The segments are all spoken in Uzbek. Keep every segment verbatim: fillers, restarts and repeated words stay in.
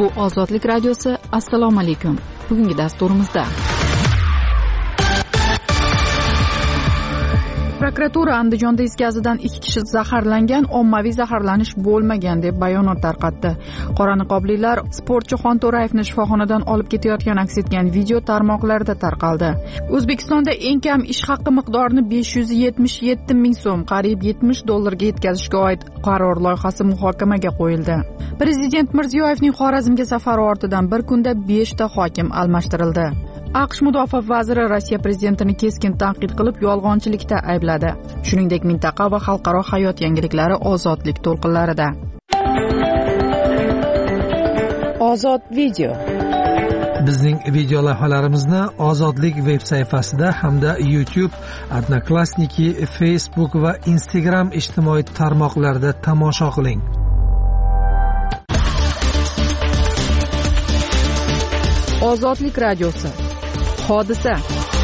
Bu Ozodlik radiosi. Assalomu alaykum. Bugungi dasturimizda prokuratura Andijonda is gazidan ikki kishi zaharlangan, ommaviy zaharlanish bo'lmagan deb bayonot tarqatdi. Qora niqoblilar sportchi Xonto'rayevni shifoxonadan olib ketayotgan aks etgan video tarmoqlarda tarqaldi. O'zbekistonda eng kam ish haqi miqdorini besh yuz yetmish yetti ming so'm, qariyb yetmish dollarga yetkazishga oid qaror loyihasi muhokamaga qo'yildi. Prezident Mirziyoyevning Xorazmga safari ortidan bir kunda beshta hokim almashtirildi. AQSh mudofaa vaziri Rossiya prezidentini keskin tanqid qilib, yolg'onchilikda aybladi. Shuningdek, mintaqa va xalqaro hayot yangiliklari Ozodlik to'lqinlarida. Ozod video. Bizning video lavhalarimizni Ozodlik veb sayfasida hamda YouTube, Odnoklassniki, Facebook va Instagram ijtimoiy tarmoqlarida tomosha qiling. Ozodlik radiosi. Hodisa.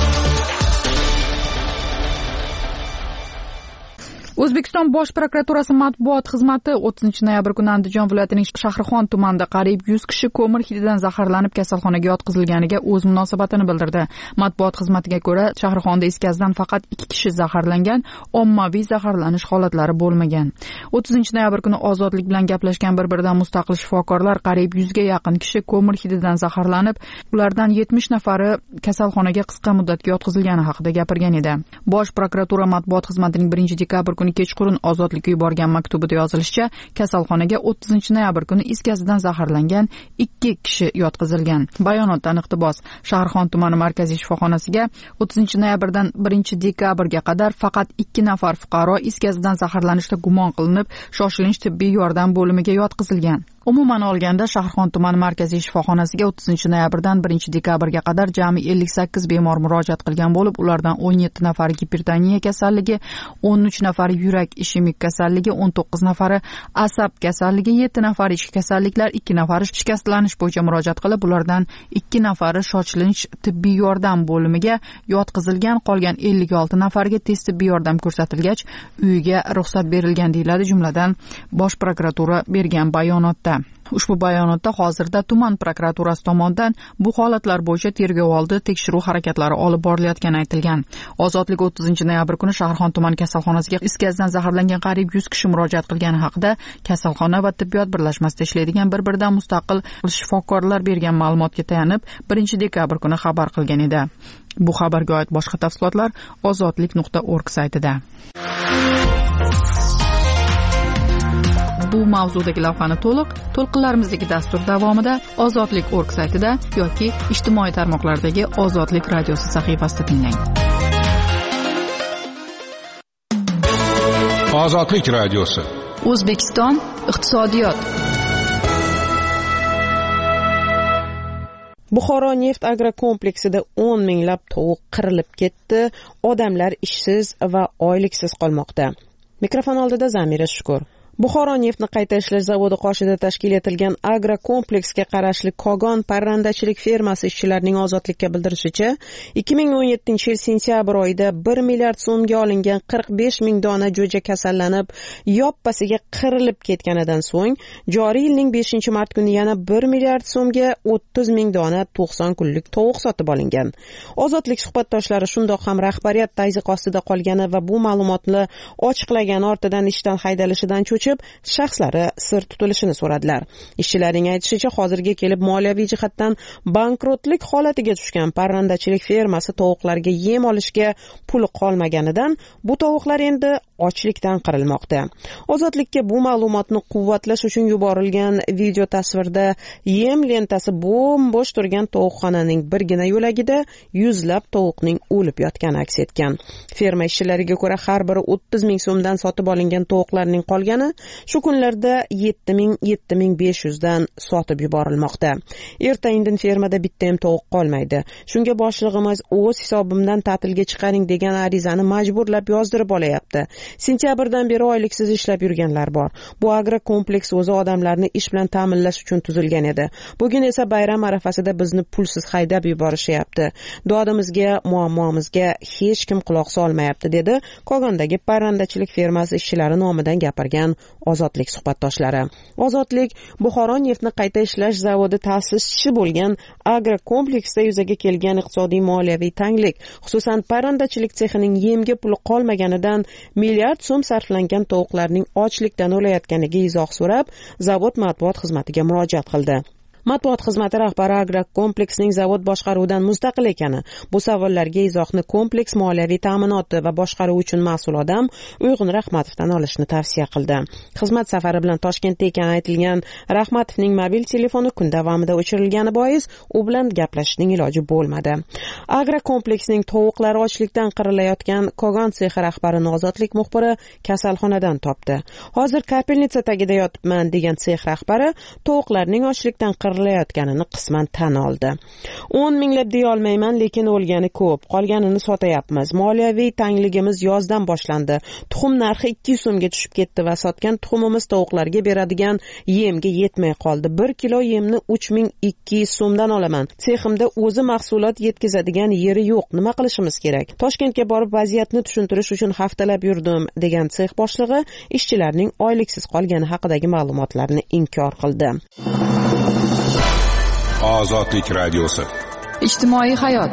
O'zbekiston Bosh prokuraturasi matbuot xizmati o'ttizinchi noyabr kuni Andijon viloyatining Shahrixon tumanida qariyb yuz kishi ko'mir hididan zaharlanib kasalxonaga yotqizilganiga o'z munosabatini bildirdi. Matbuot xizmatiga ko'ra, Shahrixonda is gazidan faqat ikki kishi zaharlangan, ommaviy zaharlanish holatlari bo'lmagan. o'ttizinchi noyabr kuni Ozodlik bilan gaplashgan bir-biridan mustaqil shifokorlar qariyb yuzga yaqin kishi ko'mir hididan zaharlanib, ulardan yetmish nafari kasalxonaga qisqa muddatga yotqizilgani haqida gapirgan edi. Bosh prokuratura matbuot xizmatining birinchi dekabr kuni kechqurun Ozodlikka yuborgan maktubida yozilishicha, kasalxonaga o'ttizinchi noyabr kuni is gazidan zaharlangan ikki kishi yotqizilgan. Bayonotdan iqtibos: Shahrixon tumani markaziy shifoxonasiga o'ttizinchi noyabrdan birinchi dekabrga qadar faqat ikki nafar fuqaro is gazidan zaharlanishda gumon qilinib, shoshilinch tibbiy yordam bo'limiga yotqizilgan. Umuman olganda, Shahrixon tumani markaziy shifoxonasiga o'ttizinchi noyabrdan birinchi dekabrga qadar jami ellik sakkiz bemor murojaat qilgan bo'lib, ulardan o'n yetti nafari gipertoniya kasalligi, o'n uch nafari yurak ishemik kasalligi, o'n to'qqiz nafari asab kasalligi, yetti nafari ichki kasalliklar, ikki nafari shikastlanish bo'yicha murojaat qilib, ulardan ikki nafari shoshilinch tibbiy yordam bo'limiga yotqizilgan. Qolgan ellik olti nafariga tez tibbiy yordam ko'rsatilgach, uyiga ruxsat berilgan deyiladi, jumladan Bosh prokuratura bergan bayonotda. Ushbu bayonotda hozirda tuman prokuraturasi tomonidan bu holatlar bo'yicha tergov oldi tekshiruv harakatlari olib borilayotgani aytilgan. Ozodlik o'ttizinchi noyabr kuni Shahrixon tuman kasalxonasiga is gazidan zaharlangan qariyb yuz kishi murojaat qilgani haqida kasalxona va tibbiyot birlashmasida ishlaydigan bir-biridan mustaqil shifokorlar bergan ma'lumotga tayanib, birinchi dekabr kuni xabar qilgan edi. Bu xabarga oid boshqa tafsilotlar ozodlik nuqta org saytida. Bu mavzudagi lavhani to'liq to'lqinlarimizdagi dastur davomida Ozodlik nuqta org saytida yoki ijtimoiy tarmoqlardagi Ozodlik radiosi sahifasida tinglang. Ozodlik radiosi. O'zbekiston iqtisodiyot. Buxoro neft agrokompleksida o'n minglab tovuq qirilib ketdi. Odamlar ishsiz va oyliksiz qolmoqda. Mikrofon oldida Zamira Shukur. Buxoro neftni qayta ishlash zavodi qoshida tashkil etilgan agrokompleksga qarashli Kogon parrandachilik fermasi ishchilarining Ozodlikka bildirishicha, ikki ming o'n yettinchi yil sentyabr oyida bir milliard so'mga olingan qirq besh ming dona jo'ja kasallanib, yoppasiga qirilib ketganidan so'ng, joriy yilning beshinchi mart kuni yana bir milliard so'mga o'ttiz ming dona to'qson kunlik tovuq sotib olingan. Ozodlik suhbatdoshlari shundoq ham rahbariyat tazyiq ostida qolgani va bu ma'lumotni ochiqlagan ortidan ishdan haydalishidan cho'chib, shaxslari sir tutilishini so'radilar. Ishchilarning aytishicha, hozirga kelib moliyaviy jihatdan bankrotlik holatiga tushgan parrandachilik fermasi tovuqlarga yem olishga puli qolmaganidan bu tovuqlar endi ochlikdan qirilmoqda. Ozodlikka bu ma'lumotni quvvatlash uchun yuborilgan video tasvirda yem lentasi bo'm-bo'sh turgan tovuqxonaning birgina yo'lagida yuzlab tovuqning o'lib yotgani aks etgan. Ferma ishchilariga ko'ra, har biri o'ttiz ming so'mdan sotib olingan tovuqlarning qolgani shu kunlarda yetti ming yetti ming besh yuz dan sotib yuborilmoqda. Erta-indin fermada bitta ham tovuq qolmaydi. Shunga boshlig'imiz o'z hisobimdan ta'tilga chiqaring degan arizani majburlab yozdirib olayapti. Sentyabrdan beri oyliksiz ishlab yurganlar bor. Bu agrokompleks o'zi odamlarni ish bilan ta'minlash uchun tuzilgan edi. Bugun esa bayram arafasida bizni pulsiz haydab yuborishyapti. Dodimizga, muammomizga hech kim quloq solmayapti, dedi Kogondagi parrandachilik fermasi ishchilari nomidan gapirgan Ozodlik suhbatdoshlari. Ozodlik Buxoro neftni qayta ishlash zavodi ta'sischisi bo'lgan agrokompleksda yuzaga kelgan iqtisodiy moliyaviy tanglik, xususan parrandachilik sexining yemga puli qolmaganidan milliard so'm sarflangan tovuqlarning ochlikdan o'layotganiga izoh so'rab, zavod matbuot xizmatiga murojaat qildi. Matbuot xizmati rahbari agrokompleksning zavod boshqaruvidan mustaqil ekani, bu savollarga izohni kompleks moliyaviy ta'minoti va boshqaruv uchun mas'ul odam Uyg'un Rahmatovdan olishni tavsiya qildi. Xizmat safari bilan Toshkentda ekani aytilgan Rahmatovning mobil telefoni kun davomida o'chirilgani bois u bilan gaplashishning iloji bo'lmadi. Agrokompleksning tovuqlari ochlikdan qirilayotgan Kogon sexi rahbarini Ozodlik muxbiri kasalxonadan topdi. Hozir kapelnitsa tagida yotibman degan sex rahbari tovuqlarning ochlikdan qirilayotganini qisman tan oldi. o'n minglab deya olmayman, lekin o'lgani ko'p. Qolganini sotayapmiz. Moliyaviy tangligimiz yozdan boshlandi. Tuxum narxi ikki yuz so'mga tushib ketdi va sotgan tuxumimiz tovuqlarga beradigan yemga yetmay qoldi. bir kilo yemni uch ming ikki yuz so'mdan olaman. Seximda o'zi mahsulot yetkazadigan yeri yo'q. Nima qilishimiz kerak? Toshkentga borib vaziyatni tushuntirish uchun haftalab yurdim, degan sex boshlig'i ishchilarning oyliksiz qolgani haqidagi ma'lumotlarni inkor qildi. Ozodlik radiosi. Ijtimoiy hayot.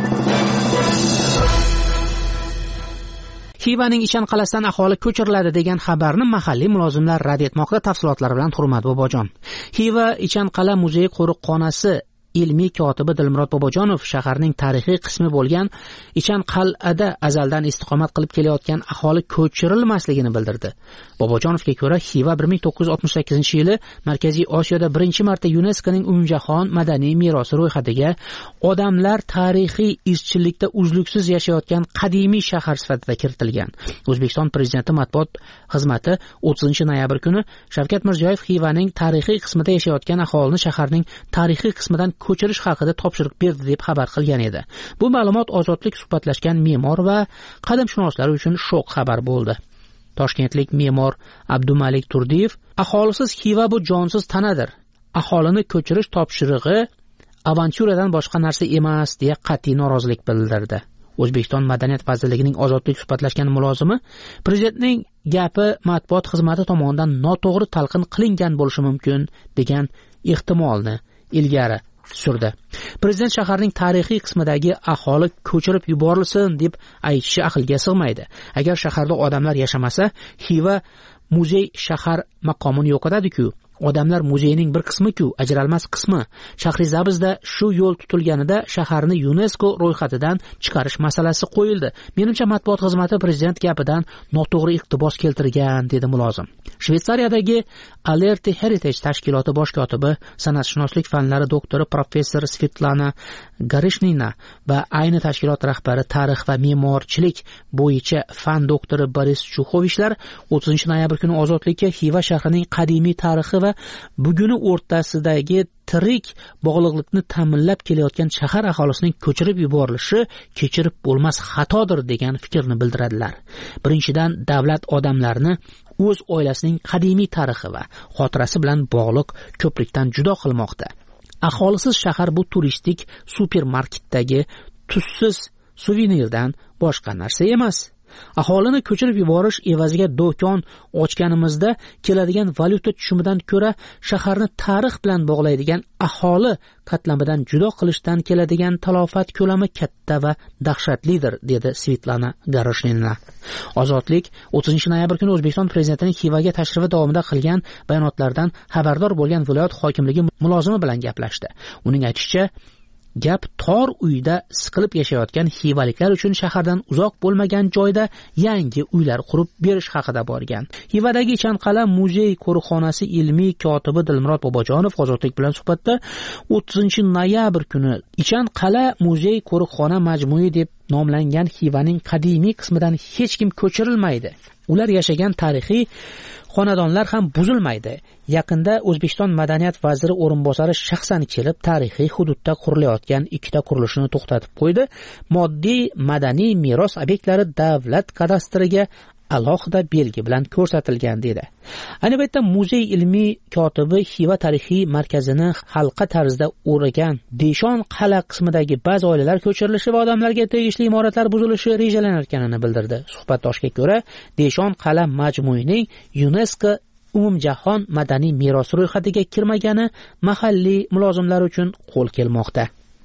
Xivaning Ichan qalasidan aholi ko'chiriladi degan xabarni mahalliy mulozimlar rad etmoqda. Tafsilotlari bilan Hurmat Bobojon. Xiva Ichan qala muzey qo'riqxonasi ilmiy kotibi Dilmurod Bobojonov shaharning tarixiy qismi bo'lgan Ichan qal'ada azaldan istiqomat qilib kelayotgan aholi ko'chirilmasligini bildirdi. Bobojonovga ko'ra, Xiva bir ming to'qqiz yuz oltmish sakkizinchi yili Markaziy Osiyoda birinchi marta YuNESKOning umumjahon madaniy merosi ro'yxatiga odamlar tarixiy izchillikda uzluksiz yashayotgan qadimiy shahar sifatida kiritilgan. O'zbekiston Prezidenti matbuot xizmati o'ttizinchi noyabr kuni Shavkat Mirziyoyev Xivaning tarixiy qismida yashayotgan aholini shaharning tarixiy qismidan ko'chirish haqida topshiriq berdi deb xabar qilgan edi. Bu ma'lumot Ozodlik suhbatlashgan me'mor va qadimshunoslar uchun shok xabar bo'ldi. Toshkentlik me'mor Abdumalik Turdiyev, aholisiz Xiva bu jonsiz tanadir. Aholini ko'chirish topshirig'i avantyuradan boshqa narsa emas deya qat'iy norozilik bildirdi. O'zbekiston Madaniyat vazirligining Ozodlik suhbatlashgan mulozimi prezidentning gapi matbuot xizmati tomonidan noto'g'ri talqin qilingan bo'lishi mumkin degan ehtimolni ilgari surdi. Prezident shaharning tarixiy qismidagi aholi ko'chirib yuborilsin deb aytishi aqlga sig'maydi. Agar shaharda odamlar yashamasa, Xiva muzey shahar maqomini yo'qotadi-ku. Odamlar muzeyning bir qismi-ku, ajralmas qismi. Shahrizabzda shu yo'l tutilganida shaharni YuNESKO ro'yxatidan chiqarish masalasi qo'yildi. Menimcha matbuot xizmati prezident gapidan noto'g'ri iqtibos keltirgan, dedi mulozim. Shveysariyadagi Alert Heritage tashkiloti bosh kotibi, san'atshunoslik fanlari doktori professor Svetlana Garishnina va ayni tashkilot rahbari tarix va me'morchilik bo'yicha fan doktori Boris Chuxovishlar o'ttizinchi noyabr kuni Ozodlikka Xiva shahrining qadimiy tarixi va buguni o'rtasidagi tirik bog'liqlikni ta'minlab kelayotgan shahar aholisining ko'chirib yuborilishi kechirib bo'lmas xatodir degan fikrni bildiradilar. Birinchidan, davlat odamlarni o'z oilasining qadimiy tarixi va xotirasi bilan bog'liq ko'prikdan judo qilmoqda. Aholisiz shahar bu turistik supermarketdagi tuzsiz suvenirdan boshqa narsa emas. Aholini ko'chirib yuborish evaziga do'kon ochganimizda keladigan valyuta tushumidan ko'ra shaharni tarix bilan bog'laydigan aholi qatlamidan judo qilishdan keladigan talofat ko'lami katta va dahshatlidir, dedi Svetlana Garishnina. Ozodlik o'ttizinchi noyabr kuni O'zbekiston prezidentining Xivaga tashrifi davomida qilgan bayonotlardan xabardor bo'lgan viloyat hokimligi mulozimi bilan gaplashdi. Uning aytishicha, gap tor uyda siqilib yashayotgan xivaliklar uchun shahardan uzoq bo'lmagan joyda yangi uylar qurib berish haqida borgan. Xivadagi Ichan qala muzey qo'riqxonasi ilmiy kotibi Dilmurod Bobojonov Ozodlik bilan suhbatda o'ttizinchi noyabr kuni Ichan qala muzey qo'riqxona majmui deb nomlangan Xivaning qadimiy qismidan hech kim ko'chirilmaydi. Ular yashagan tarixiy xonadonlar ham buzilmaydi. Yaqinda O'zbekiston Madaniyat vaziri o'rinbosari shaxsan kelib tarixiy hududda qurilayotgan ikkita qurilishni to'xtatib qo'ydi. Moddiy madaniy meros obyektlari davlat kadastriga alohida belgi bilan ko'rsatilgan dedi. Ayni paytda muzey ilmiy kotibi Xiva tarixiy markazini halqa tarzda o'ragan Deshon qal'a qismidagi ba'zi oilalar ko'chirilishi va odamlarga tegishli imoratlar buzilishi rejalanayotganini bildirdi. Suhbatdoshga ko'ra, Deshon qal'a majmuining UNESCO umumjahon madaniy meros ro'yxatiga kirmagani mahalliy mulozimlar uchun qo'l kelmoqda.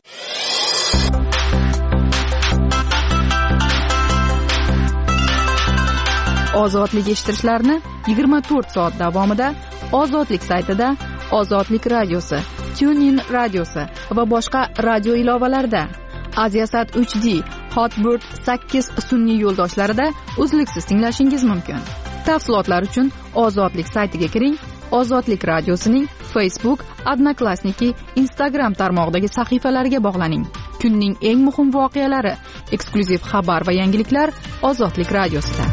Ozodlik eshittirishlarni yigirma to'rt soat davomida Ozodlik saytida, Ozodlik radiosi, TuneIn radiosi va boshqa radio ilovalarida, Aziasat uch D, Hotbird sakkiz sun'iy yo'ldoshlarida uzluksiz tinglashingiz mumkin. Tafsilotlar uchun Ozodlik saytiga kiring. Ozodlik radiosining Facebook, Odnoklassniki, Instagram tarmog'idagi sahifalariga bog'laning. Kunning eng muhim voqealari, eksklyuziv xabar va yangiliklar Ozodlik radiosida.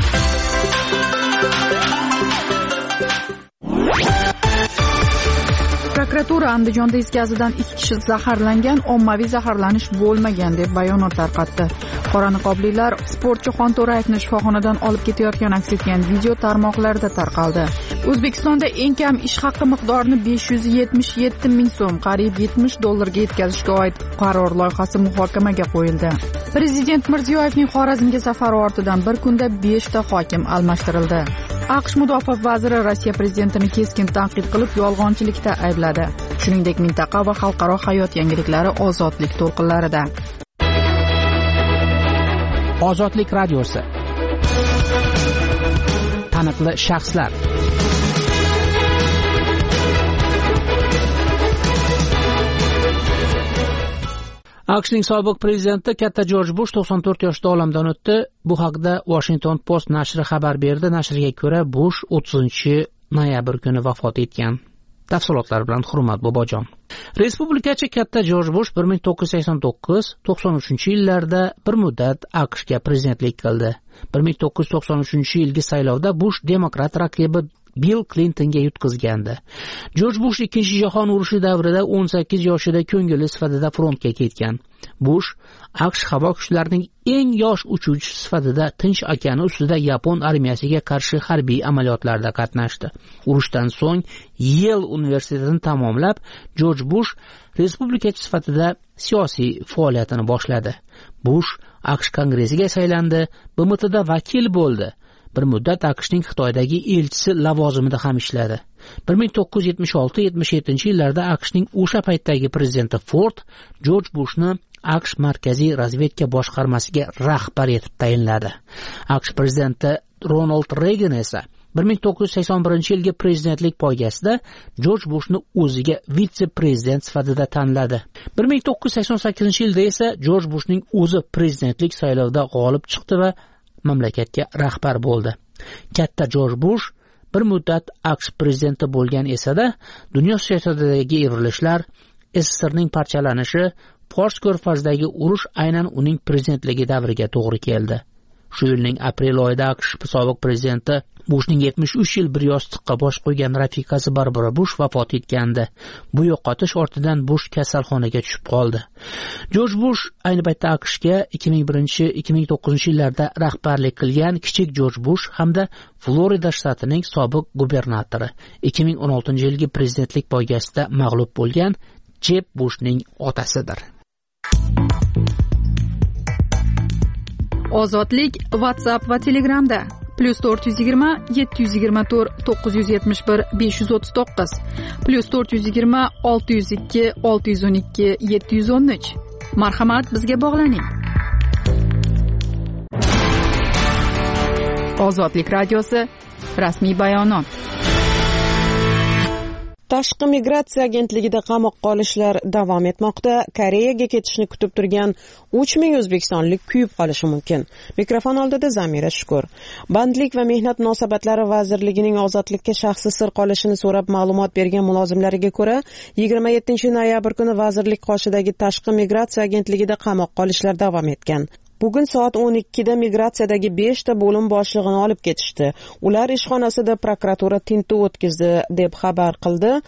Prokuratura Andijonda is gazidan ikki kishi zaharlangan, ommaviy zaharlanish bo'lmagan deb bayonot tarqatdi. Qora niqoblilar sportchi Xonto'rayevni shifoxonadan olib ketayotgan aks etgan video tarmoqlarda tarqaldi. O'zbekistonda eng kam ish haqi miqdorini besh yuz yetmish yetti ming so'm, qariyb yetmish dollarga yetkazishga oid qaror loyihasi muhokamaga qo'yildi. Prezident Mirziyoyevning Xorazmga safari ortidan bir kunda besh ta hokim almashtirildi. AQSh mudofaa vaziri Rossiya prezidentini keskin tanqid qilib, yolg'onchilikda aybladi. Shuningdek, mintaqa va xalqaro hayot yangiliklari ozodlik to'lqinlarida. Ozodlik radiosi. Taniqli shaxslar. AQShning sobiq prezidenti katta Jorj Bush to'qson to'rt yoshda olamdan o'tdi. Bu haqda Washington Post nashri xabar berdi. Nashrga ko'ra, Bush o'ttizinchi noyabr kuni vafot etgan. Tafsilotlar bilan Hurmat Bobojon. Respublikachi katta Jorj Bush bir ming to'qqiz yuz sakson to'qqiz to'qson uchinchi yillarda bir muddat AQShga prezidentlik qildi. bir ming to'qqiz yuz to'qson uchinchi yilgi saylovda Bush demokrat raqibi Bill Clintonga yutqizgandi. Jorj Bush ikkinchi jahon urushi davrida o'n sakkiz yoshida ko'ngilli sifatida frontga ketgan. Bush AQSh havo kuchlarining eng yosh uchuvchisi sifatida Tinch okeani ustida Yapon armiyasiga qarshi harbiy amaliyotlarda qatnashdi. Urushdan so'ng Yale universitetini tamomlab, Jorj Bush respublikachi sifatida siyosiy faoliyatini boshladi. Bush AQSh kongressiga saylandi, B M Tda vakil bo'ldi. Bir muddat AQShning Xitoydagi elchisi lavozimida ham ishladi. bir ming to'qqiz yuz yetmish olti yetmish yettinchi yillarda AQShning o'sha paytdagi prezidenti Ford Jorj Bushni AQSh markaziy razvedka boshqarmasiga rahbar etib tayinladi. AQSh prezidenti Ronald Reagan esa bir ming to'qqiz yuz sakson birinchi yilgi prezidentlik poygasida Jorj Bushni o'ziga vitse-prezident sifatida tanladi. bir ming to'qqiz yuz sakson sakkizinchi yilda esa Jorj Bushning o'zi prezidentlik saylovida g'olib chiqdi va mamlakatga rahbar bo'ldi. Katta Jorj Bush bir muddat AQSh prezidenti bo'lgan esa-da, dunyo siyosatidagi evrilishlar, SSRning parchalanishi, Fors ko'rfazdagi urush aynan uning prezidentligi davriga to'g'ri keldi. Shu yilning aprel oyida AQSh sobiq prezidenti Bushning yetmish uch yil bir yostiqqa bosh qo'ygan rafiqasi Barbara Bush vafot etgandi. Bu yo'qotish ortidan Bush kasalxonaga tushib qoldi. Jorj Bush ayni paytda AQShga ikki ming birinchi ikki ming to'qqizinchi yillarda rahbarlik qilgan kichik Jorj Bush hamda Florida shtatining sobiq gubernatori. ikki ming o'n oltinchi yilgi prezidentlik poygasida mag'lub bo'lgan Jeb Bushning otasidir. Ozodlik WhatsApp va Telegramda plus to'rt yuz yigirma yetti yuz yigirma to'rt to'qqiz yuz yetmish bir besh yuz o'ttiz to'qqiz plus to'rt yuz yigirma olti yuz ikki olti yuz o'n ikki yetti yuz o'n uch. Marhamat, bizga bog'laning. Ozodlik radiosi rasmiy bayonot. Tashqi migratsiya agentligida qamoqqa olishlar davom etmoqda. Koreyaga ketishni kutib turgan uch ming o'zbekistonlik kuyib qolishi mumkin. Mikrofon oldida Zamira Shukur. Bandlik va mehnat munosabatlari vazirligining ozodlikka shaxsi sir qolishini so'rab ma'lumot bergan mulozimlariga ko'ra, yigirma yettinchi noyabr kuni vazirlik qoshidagi tashqi migratsiya agentligida qamoqqa olishlar davom etgan. Bugun soat o'n ikkida migratsiyadagi besh ta bo'lim boshlig'ini olib ketishdi. Ular ishxonasida prokuratura tintuv o'tkazdi deb xabar qildi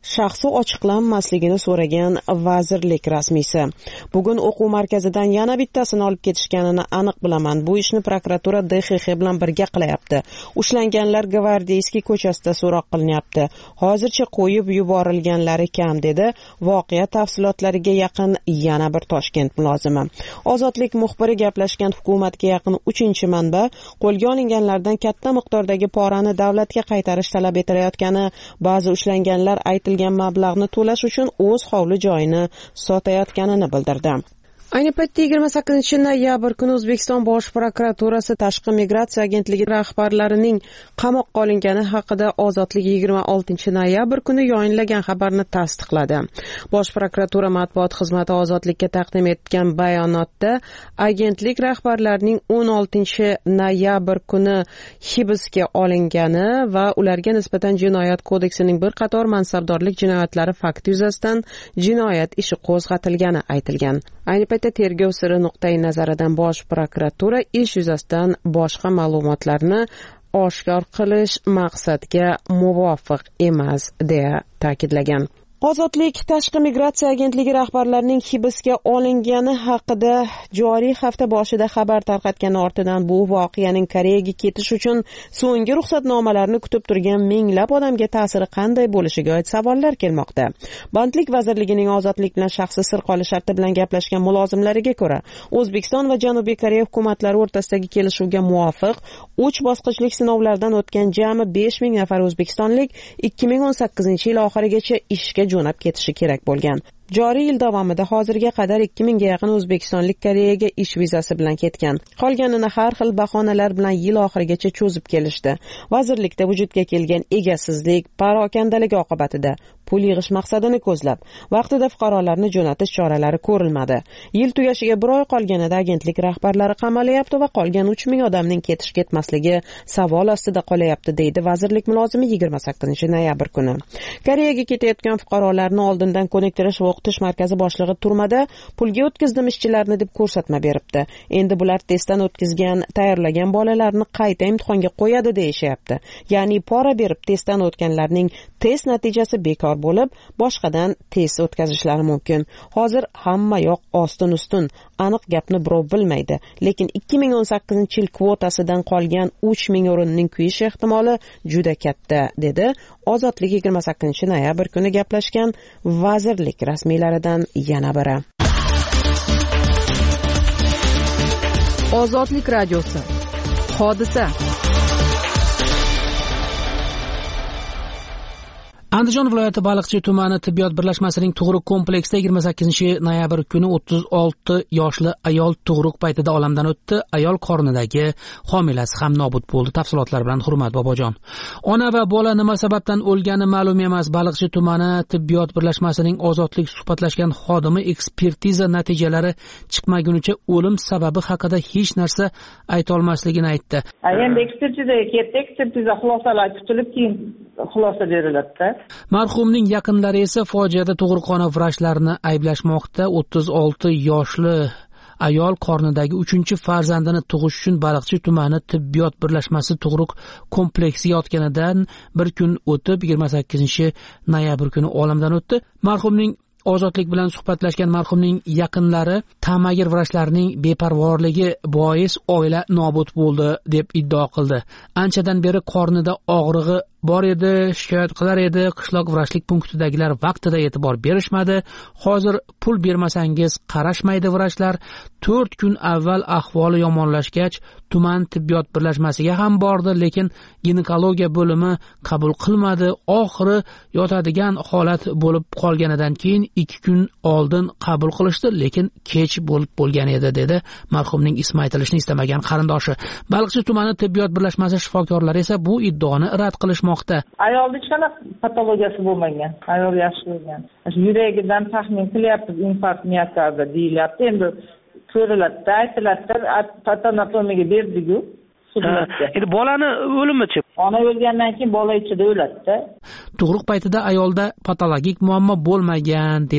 shaxsi ochiqlanmasligini so'ragan vazirlik rasmiysi. Bugun o'quv markazidan yana bittasini olib ketishganini aniq bilaman. Bu ishni prokuratura D X X bilan birga qilyapti. Ushlanganlar Gvardeyskiy ko'chasida so'roq qilinyapti. Hozircha qo'yib yuborilganlari kam, dedi voqea tafsilotlariga yaqin yana bir Toshkent mulozimi. Ozodlik muxbiri gaplashgan hukumatga yaqin uchinchi manba qo'lga olinganlardan katta miqdordagi porani davlatga qaytarish talab etilayotgani, ba'zi ushlanganlar aytilgan mablag'ni to'lash uchun o'z hovli joyini sotayotganini bildirdi. Ayni paytda yigirma sakkizinchi noyabr kuni O'zbekiston Bosh prokuraturasi Tashqi migratsiya agentligi rahbarlarining qamoqqa olingani haqida Ozodlik yigirma oltinchi noyabr kuni yayinlagan xabarni tasdiqladi. Bosh prokuratura matbuot xizmati Ozodlikka taqdim etgan bayonotda agentlik rahbarlarining o'n oltinchi noyabr kuni hibsga olingani va ularga nisbatan Jinoyat kodeksining bir qator mansabdorlik jinoyatlari fakti yuzasidan jinoyat ishi qo'zg'atilgani aytilgan. Ayni paytda tergov siri nuqtai nazaridan Bosh prokuratura ish yuzasidan boshqa ma'lumotlarni oshkor qilish maqsadga muvofiq emas, deya ta'kidlagan. Ozodlik Tashqi migratsiya agentligi rahbarlarining hibsga olingani haqida joriy hafta boshida xabar tarqatgani ortidan bu voqeaning Koreyaga ketish uchun so'nggi ruxsatnomalarni kutib turgan minglab odamga ta'siri qanday bo'lishiga oid savollar kelmoqda. Bandlik vazirligining ozodlik bilan shaxsi sir qolish sharti bilan gaplashgan mulozimlariga ko'ra, O'zbekiston va Janubiy Koreya hukumatlari o'rtasidagi kelishuvga muvofiq uch bosqichlik sinovlardan o'tgan jami besh ming nafar o'zbekistonlik ikki ming o'n sakkizinchi yil oxirigacha ishga jo'nab ketishi kerak bo'lgan. Joriy yil davomida hozirga qadar ikki mingga yaqin o'zbekistonlik Koreyaga ish vizasi bilan ketgan. Qolganini har xil bahonalar bilan yil oxirigacha cho'zib kelishdi. Vazirlikda vujudga kelgan egasizlik, parokandalik oqibatida pul yig'ish maqsadini ko'zlab, vaqtida fuqarolarni jo'natish choralari ko'rilmadi. Yil tugashiga bir oy qolganida agentlik rahbarlari qamalyapti va qolgan uch ming odamning ketish-ketmasligi savol ostida qolyapti, deydi vazirlik mulozimi yigirma sakkizinchi noyabr kuni. Koreyaga ketayotgan fuqarolarni oldindan ko'niktirish va o'qitish markazi boshlig'i turmada pulga o'tkazdim ishchilarni deb ko'rsatma beribdi. Endi bular testdan o'tkazgan, tayyorlagan bolalarni qayta imtihonga qo'yadi deyishyapti. Ya'ni pora berib testdan o'tganlarning test natijasi bekor bo'lib, boshqadan test o'tkazishlari mumkin. Hozir hamma yoq ostin-ustun, aniq gapni birov bilmaydi. Lekin ikki ming o'n sakkizinchi yil kvotasidan qolgan uch ming o'rinning kuyish ehtimoli juda katta, dedi Ozodlik yigirma sakkizinchi noyabr kuni gaplashgan vazirlik rasmiylaridan yana biri. Ozodlik radiosi. Hodisa. Andijon viloyati Baliqchi tumani tibbiyot birlashmasining tug'ruq kompleksida yigirma sakkizinchi noyabr kuni o'ttiz olti yoshli ayol tug'ruq paytida olamdan o'tdi. Ayol qornidagi homilasi ham nobud bo'ldi. Tafsilotlar bilan Hurmat Bobojon. Ona va bola nima sababdan o'lgani ma'lum emas. Baliqchi tumani tibbiyot birlashmasining Ozodlik suhbatlashgan xodimi ekspertiza natijalari chiqmagunicha o'lim sababi haqida hech narsa ayta olmasligini aytdi. Endi ekspertizaga ketdi. Ekspertiza xulosalari kutilib, keyin xulosa beriladi. Marhumning yaqinlari esa fojiada tug'ruqxona vrachlarini ayblashmoqda. o'ttiz olti yoshli ayol qornidagi uchinchi farzandini tug'ish uchun Baliqchi tumani tibbiyot birlashmasi tug'ruq kompleksiga yotganidan bir kun o'tib yigirma sakkizinchi noyabr kuni olamdan o'tdi. Marhumning Ozodlik bilan suhbatlashgan marhumning yaqinlari tamagir vrachlarining beparvorligi bois oila nobud bo'ldi deb iddao qildi. Anchadan beri qornida og'rig'i bor edi, shikoyat qilar edi. Qishloq vrachlik punktidagilar vaqtida e'tibor berishmadi. Hozir pul bermasangiz qarashmaydi vrachlar. to'rt kun avval ahvoli yomonlashgach tuman tibbiyot birlashmasiga ham bordi, lekin ginekologiya bo'limi qabul qilmadi. Oxiri yotadigan holat bo'lib qolganidan keyin ikki kun oldin qabul qilishdi, lekin kech bo'lib bo'lgan edi, dedi marhumning ismi aytilishini istamagan qarindoshi. Baliqchi tumani tibbiyot birlashmasi shifokorlari esa bu iddaoni rad qilishmoqda. Ayolda hech qanaqa patologiyasi bo'lmagan. Ayol yaxshi bo'lgan. Yuragidan taxmin qilyapmiz, infarkt miokarda deyilyapti. Endi ko'riladi, aytiladi, patologiyaga berdik-ku. Endi bolani o'limichi? Ona o'lgandan keyin bola ichida o'ladi-da. Tug'ruq paytida ayolda patologik muammo bo'lmagan, dedi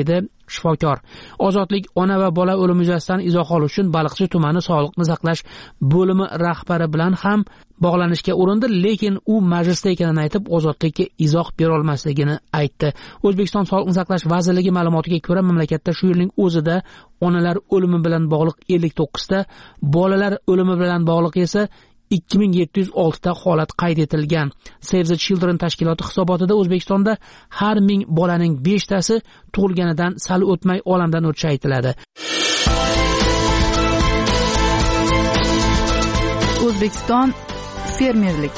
shifokor. Ozodlik ona va bola o'limi yuzasidan izoh olish uchun Baliqchi tumani sog'liqni saqlash bo'limi rahbari bilan ham bog'lanishga urindi, lekin u majlisda ekanini aytib, Ozodlikka izoh bera olmasligini aytdi. O'zbekiston Sog'liqni saqlash vazirligi ma'lumotiga ko'ra, mamlakatda shu yilning o'zida onalar o'limi bilan bog'liq ellik to'qqiz ta, bolalar o'limi bilan bog'liq esa ikki ming yetti yuz olti ta holat qayd etilgan. Save the Children tashkiloti hisobotida O'zbekistonda har ming bolaning besh tasi tug'ilganidan sal o'tmay olamdan o'tishi aytiladi. O'zbekiston fermerlik.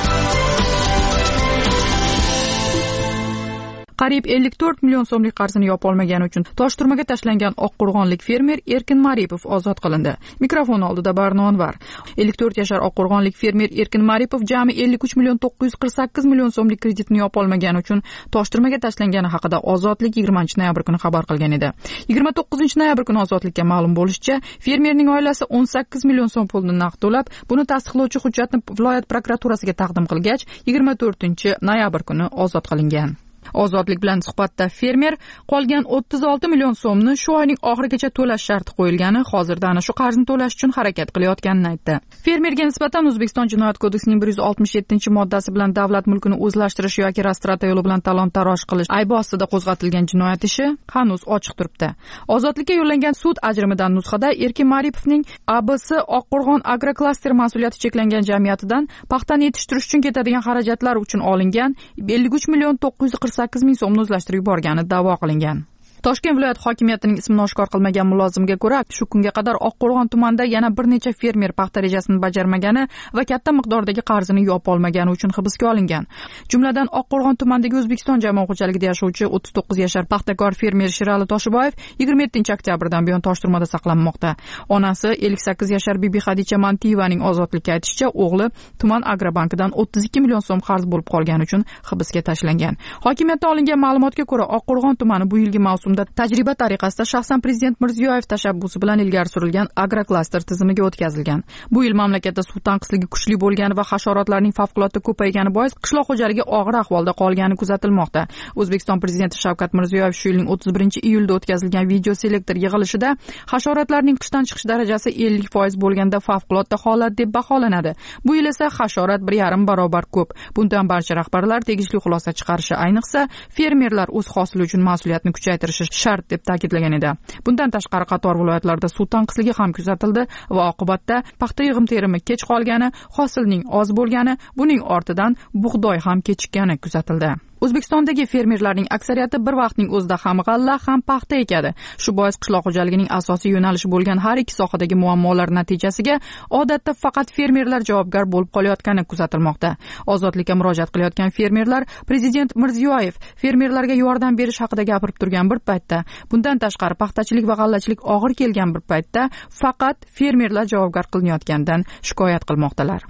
Qariyb ellik to'rt million so'mlik qarzini yopa olmagani uchun Toshturmaga tashlangan Oqqo'rg'onlik fermer Erkin Maripov ozod qilindi. Mikrofon oldida Barno Anvar. ellik to'rt yashar Oqqo'rg'onlik fermer Erkin Maripov jami ellik uch million to'qqiz yuz qirq sakkiz million so'mlik kreditni yopa olmagani uchun Toshturmaga tashlangani haqida Ozodlik yigirmanchi noyabr kuni xabar qilgan edi. yigirma to'qqizinchi noyabr kuni Ozodlikka ma'lum bo'lishicha, fermerning oilasi o'n sakkiz million so'm pulni naqd to'lab, buni tasdiqlovchi hujjatni viloyat prokuraturasiga taqdim qilgach, yigirma to'rtinchi noyabr kuni ozod qilingan. Ozodlik bilan suhbatda fermer qolgan o'ttiz olti million so'mni shu oyning oxirigacha to'lash sharti qo'yilgani, hozirda ana shu qarzni to'lash uchun harakat qilayotganini aytdi. Fermerga nisbatan O'zbekiston Jinoyat kodeksining bir yuz oltmish yettinchi moddasi bilan davlat mulkini o'zlashtirish yoki rastrata yo'li bilan talon-taroj qilish aybi ostida qo'zg'atilgan jinoyat ishi hanuz ochiq turibdi. Ozodlikka yo'llangan sud ajrimidan nusxada Erkin Maripovning A B S Oqqo'rg'on agroklaster mas'uliyati cheklangan jamiyatidan paxtani yetishtirish uchun ketadigan xarajatlar uchun olingan ellik uch million to'qqiz yuz qirq sakkiz ming so'mni o'zlashtirib yuborgani da'vo qilingan. Toshkent viloyat hokimiyatining ismini oshkor qilmagan mulozimga ko'ra, shu kunga qadar Oqqo'rg'on tumanida yana bir necha fermer paxta rejasini bajarmagani va katta miqdordagi qarzini yopa olmagani uchun hibsga olingan. Jumladan Oqqo'rg'on tumanidagi O'zbekiston jamoat xo'jaligida yashovchi o'ttiz to'qqiz yashar paxtakor fermer Shirali Toshiboyev yigirma yettinchi oktyabrdan buyon Toshturmada saqlanmoqda. Onasi ellik sakkiz yashar Bibi Xadicha Mantiyevaning Ozodlikka aytishicha, o'g'li tuman agrobankidan o'ttiz ikki million so'm qarz bo'lib qolgani uchun hibsga tashlangan. Hokimiyatdan olingan ma'lumotga ko'ra, Oqqo'rg'on tumani bu yilgi mavsum tajriba tariqasida shaxsan prezident Mirziyoyev tashabbusi bilan ilgari surilgan agroklaster tizimiga o'tkazilgan. Bu yil mamlakatda suv tanqisligi kuchli bo'lgani va hasharotlarning favqulodda ko'paygani bois qishloq xo'jaligi og'ir ahvolda qolgani kuzatilmoqda. O'zbekiston prezidenti Shavkat Mirziyoyev shu yilning o'ttiz birinchi iyulda o'tkazilgan video selektor yig'ilishida hasharotlarning qishdan chiqish darajasi ellik foiz bo'lganda favqulodda holat deb baholanadi. Bu yil esa hasharot bir yarim barobar ko'p. Bundan barcha rahbarlar tegishli xulosa chiqarishi, ayniqsa fermerlar o'z hosili uchun mas'uliyatni kuchaytirishi shart deb ta'kidlagan edi. Bundan tashqari qator viloyatlarda suv tanqisligi ham kuzatildi va oqibatda paxta yig'im-terimi kech qolgani, hosilning oz bo'lgani, buning ortidan bug'doy ham kechikkani kuzatildi. O'zbekistondagi fermerlarning aksariyati bir vaqtning o'zida ham g'alla, ham paxta ekadi. Shu bois qishloq xo'jaligining asosiy yo'nalishi bo'lgan har ikki sohadagi muammolar natijasiga odatda faqat fermerlar javobgar bo'lib qolayotgani kuzatilmoqda. Ozodlikka murojaat qilayotgan fermerlar prezident Mirziyoyev fermerlarga yordam berish haqida gapirib turgan bir paytda, bundan tashqari paxtachilik va g'allachilik og'ir kelgan bir paytda faqat fermerlar javobgar qilinayotganidan shikoyat qilmoqdalar.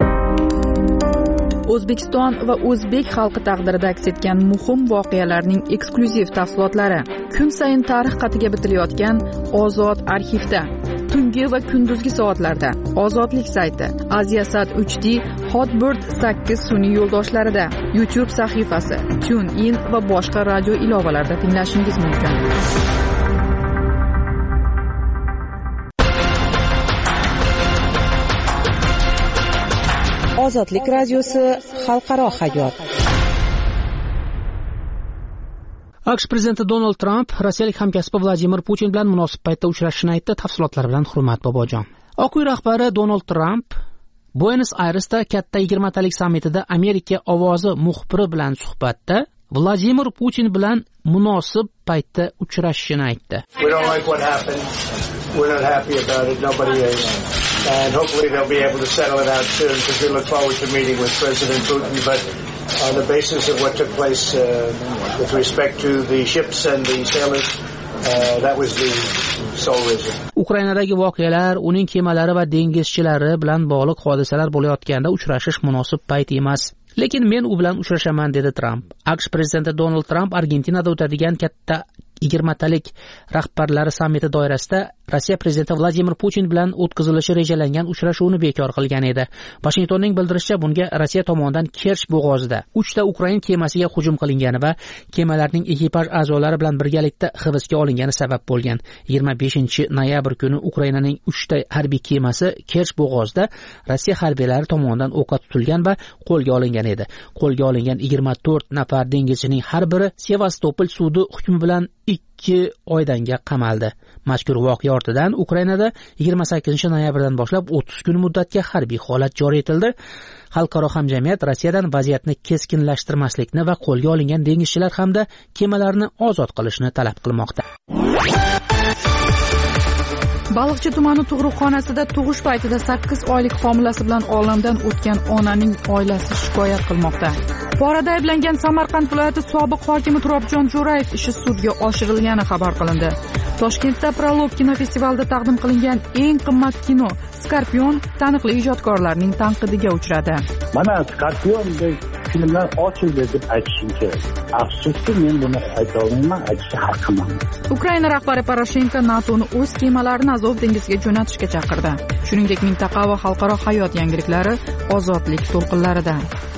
O'zbekiston va o'zbek xalqi taqdirida aks etgan muhim voqealarning eksklyuziv tafsilotlari kun sayin tarix qatiga bitilayotgan Ozod arxivda, tungi va kunduzgi soatlarda, Ozodlik sayti, Aziasat uch D, Hotbird sakkiz sun'iy yo'ldoshlarida, YouTube sahifasi, TuneIn va boshqa radio ilovalarida tinglashingiz mumkin. Ozodlik radiosi xalqaro hayot. AQSh prezidenti Donald Tramp rossiyalik hamkasbi Vladimir Putin bilan munosib paytda uchrashishini aytdi. Tafsilotlar bilan Hurmat Bobojon. Oq uy rahbari Donald Tramp Buenos Airesda katta yigirmatalik sammitida Amerika ovozi muxbiri bilan suhbatda Vladimir Putin bilan munosib paytda uchrashishini aytdi. We're not happy about it. Nobody is. And hopefully they'll be able to settle it out soon because we look forward to meeting with President Putin. But on the basis of what took place uh, with respect to the ships and the sailors, uh, that was the sole reason. Ukrainadagi voqealar, uning kemalari va dengizchilari bilan bog'liq hodisalar bo'layotganda uchrashish munosib payt emas. Lekin men u bilan uchrashaman, dedi Tramp. AQSh prezidenti Donald Tramp Argentinada o'tadigan katta yigirmatalik rahbarlari sammiti doirasida Rossiya prezidenti Vladimir Putin bilan o'tkazilishi rejalangan uchrashuvni bekor qilgan edi. Washingtonning bildirishicha, bunga Rossiya tomonidan Kerch bo'g'ozida uchta Ukrain kemasiga hujum qilingani va kemalarning ekipaj a'zolari bilan birgalikda hibsga olingani sabab bo'lgan. yigirma beshinchi noyabr kuni Ukrainaning uchta harbiy kemasi Kerch bo'g'ozida Rossiya harbiylari tomonidan o'qqa tutilgan va qo'lga olingan edi. Qo'lga olingan yigirma to'rt nafar dengizchining har biri Sevastopol sudi hukmi bilan ikki oydanga qamaldi. Mazkur voqea ortidan Ukrainada yigirma sakkizinchi noyabrdan boshlab o'ttiz kun muddatga harbiy holat joriy etildi. Xalqaro hamjamiyat Rossiyadan vaziyatni keskinlashtirmaslikni va qo'lga olingan dengizchilar hamda kemalarni ozod qilishni talab qilmoqda. Baliqchi tumani tug'ruqxonasida tug'ish paytida sakkiz oylik homilasi bilan olamdan o'tgan onaning oilasi shikoyat qilmoqda. Porada ayblangan Samarqand viloyati sobiq hokimi Turobjon Jo'rayev ishi sudga oshirilgani xabar qilindi. Toshkentda Prolog kinofestivalida taqdim qilingan eng qimmat kino Skorpion taniqli ijodkorlarning tanqidiga uchradi. Mana Skorpiondek filmlar ochildi deb aytishim kerak. Afsuski, men buni ayta olmayman, aytishga haqqim yo'q. Ukraina rahbari Poroshenko NATOni o'z kemalarini Azov dengiziga jo'natishga chaqirdi. Shuningdek, mintaqaviy va xalqaro hayot yangiliklari ozodlik to'lqinlarida.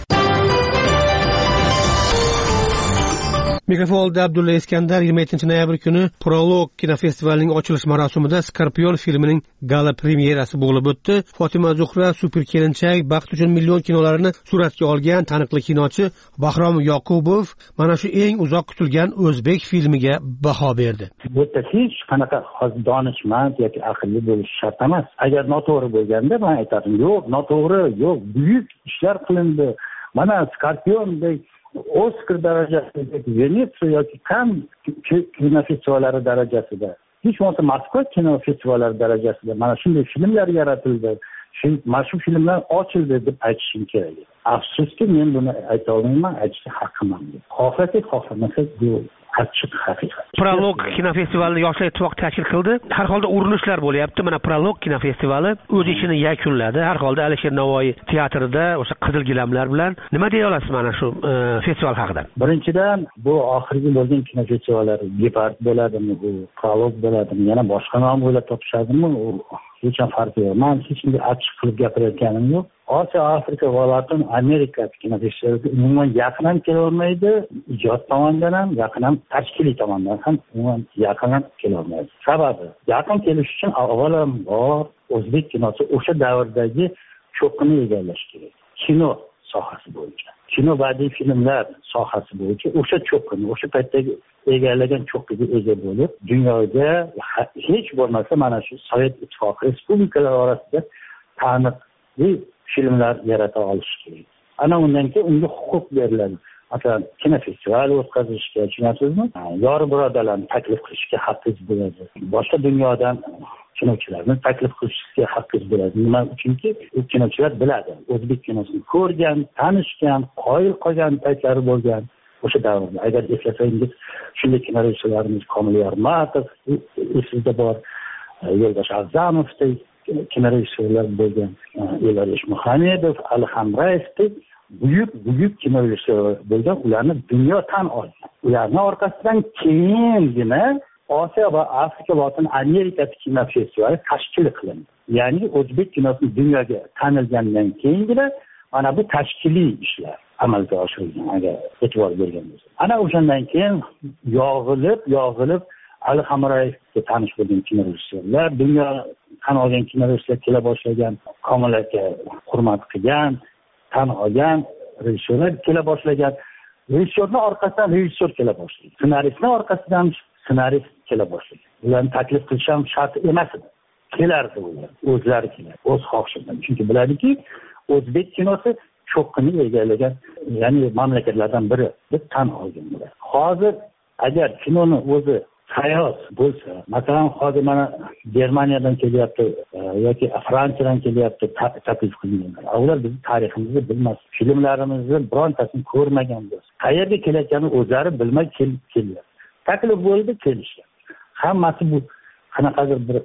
Mikrofonda Abdulla Iskandar yigirma yettinchi noyabr kuni Prolog kinofestivalining ochilish marosimida Skorpion filmining gala premyerasi bo'lib o'tdi. Fatima Zuhra, Super kelinchak, Baxt uchun million kinolarini suratga olgan taniqli kinochi Bahrom Yoqubov mana shu eng uzoq kutilgan o'zbek filmiga baho berdi. Bu yerda hech qanaqa donishmand yoki aqlli bo'lish shart emas. Agar noto'g'ri bo'lganda men aytadim, yo'q, noto'g'ri, yo'q, buyuk ishlar qilindi. Mana Skorpiondek Oskar darajasidagi Venetsiya yoki Kann kinofestivallari darajasida, hech bo'lmasa Moskva kinofestivallari darajasida mana shunday filmlar yaratildi. Shu mana shu filmlar ochildi deb aytishim kerak. Afsuski, men buni ayta olmayman, aytishga haqqim yo'q. Xohlasak, xohlamasak bu achchiq haqiqat. Prolog kinofestivalini Yoshlar ittifoqi tashkil qildi. Har holda urinishlar bo'lyapti. Mana Prolog kinofestivali o'z ishini yakunladi. Har holda Alisher Navoiy teatrida o'sha qizil gilamlar bilan nima deya olasiz mana shu festival haqida? Birinchidan, bu oxirgi bo'lgan kinofestivallar Gepard bo'ladimi, bu Prolog bo'ladimi, yana boshqa nom o'ylab topishadimi? Hech ham farqi yo'q. Men hech kimga achchiq qilib gapirayotganim yo'q. Osiyo, Afrika va Latin Amerika kinofestivaliga umuman yaqin ham kela olmaydi. Ijod tomonidan ham, yaqin ham tashkiliy tomondan ham umuman yaqin ham kela olmaydi. Sababi, yaqin kelish uchun avvalambor o'zbek kinosi o'sha davrdagi cho'qqini egallash kerak. Kino sohasi bo'yicha, kino badiiy filmlar sohasi bo'yicha o'sha cho'qqini, o'sha paytdagi egallagan cho'qqiga ega bo'lib, dunyoda hech bo'lmasa mana shu Sovet ittifoqi respublikalari orasida taniqli filmlar yarata olish kerak. Ana undan keyin unga huquq beriladi. Masalan, kinofestival o'tkazishga, tushunasizmi? Yori birodarlarni taklif qilishga haqqingiz bo'ladi. Boshqa dunyodan kinochilarni taklif qilishga haqqingiz bo'ladi. Nima uchunki, u kinochilar biladi. O'zbek kinosini ko'rgan, tanishgan, qoyil qolgan paytlari bo'lgan o'sha davrda. Agar eslasangiz, shunday kinorejissyorlarimiz Komil Yormatov, esingizda bor, Yo'ldosh A'zamovdek kinorejissyorlar bo'lgan, Elarish Muhammedov, Ali Hamrayevdek buyuk buyuk kinorejissyorlar bo'lgan, ularni dunyo tan olgan. Ularning orqasidan keyingina Osiyo va Afrika va Latin Amerika kinofestivali tashkil qilindi. Ya'ni o'zbek kinosini dunyoga tanilgandan keyingina mana bu tashkiliy ishlar amalga oshirilgan, agar e'tibor bergan bo'lsa. Ana o'shandan keyin yog'ilib, yog'ilib Ali Hamrayevga tanish bo'lgan kinorejissyorlar, dunyo tan olgan kinorejissyorlar kela boshlagan, Komil aka hurmat qilgan, tan olgan rejissyorlar kela boshlagan. Rejissyorning orqasidan rejissyor kela boshlagan. Ssenaristning orqasidan ssenarist kela boshlagan. Ularni taklif qilish ham shart emas edi. Kelardi ular, o'zlari kelardi, o'z xohishidan. Chunki biladiki, o'zbek kinosi cho'qqini egallagan, ya'ni mamlakatlardan biri deb tan olgan bular. Hozir agar kinoni o'zi hayot bo'lsa, masalan, hozir mana Germaniyadan kelyapti yoki Fransiyadan kelyapti taklif qilinganlar. Ular bizning tariximizni bilmas, filmlarimizni birontasini ko'rmagan bo'lsa, qayerga kelayotganini o'zlari bilmay kelib kelyapti. Taklif bo'ldi, kelishgan. Hammasi bu qanaqadir bir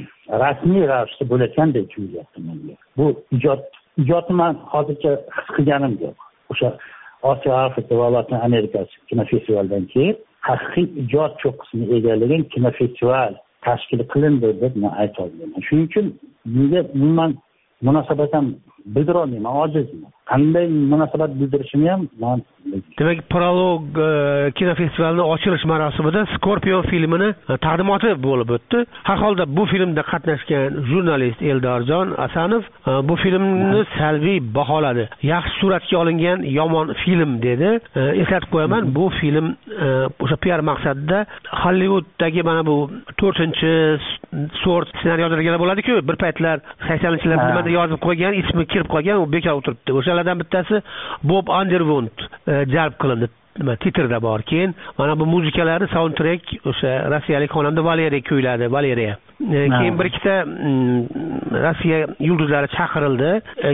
rasmiy ravishda bo'layotgandek tuyulyapti menga. Bu ijod ijodni men hozircha his qilganim yo'q. O'sha Osiyo, Afrika va Latin Amerika kinofestivalidan keyin haqiqiy ijod cho'qqisini egallagan kinofestival tashkil qilindi deb men ayta olmayman. Shuning uchun bunga umuman munosabat ham bildira olmayman, ojizman. Qanday munosabat bildirishimni ham men demak, Prolog kinofestivalining ochilish marosimida Scorpion filmini taqdimoti bo'lib o'tdi. Har holda bu filmda qatnashgan jurnalist Eldorjon Asanov bu filmni salbiy baholadi. Yaxshi suratga olingan yomon film dedi. Eslatib qo'yaman, bu film o'sha P R maqsadida Hollywuddagi mana bu to'rtinchi sort ssenariylarga bo'ladi-ku, bir paytlar saksonninchi yillarda nimada yozib qo'ygan, ismi kirib qolgan, u bekor o'tiribdi. O'shalardan bittasi Bob Underwood jalb qilindi. Nima titrda bor. Keyin mana bu muzikalarni soundtrack o'sha rossiyalik xonanda Valeriya kuyladi, Valeriya. Keyin bir ikkita Rossiya yulduzlari chaqirildi.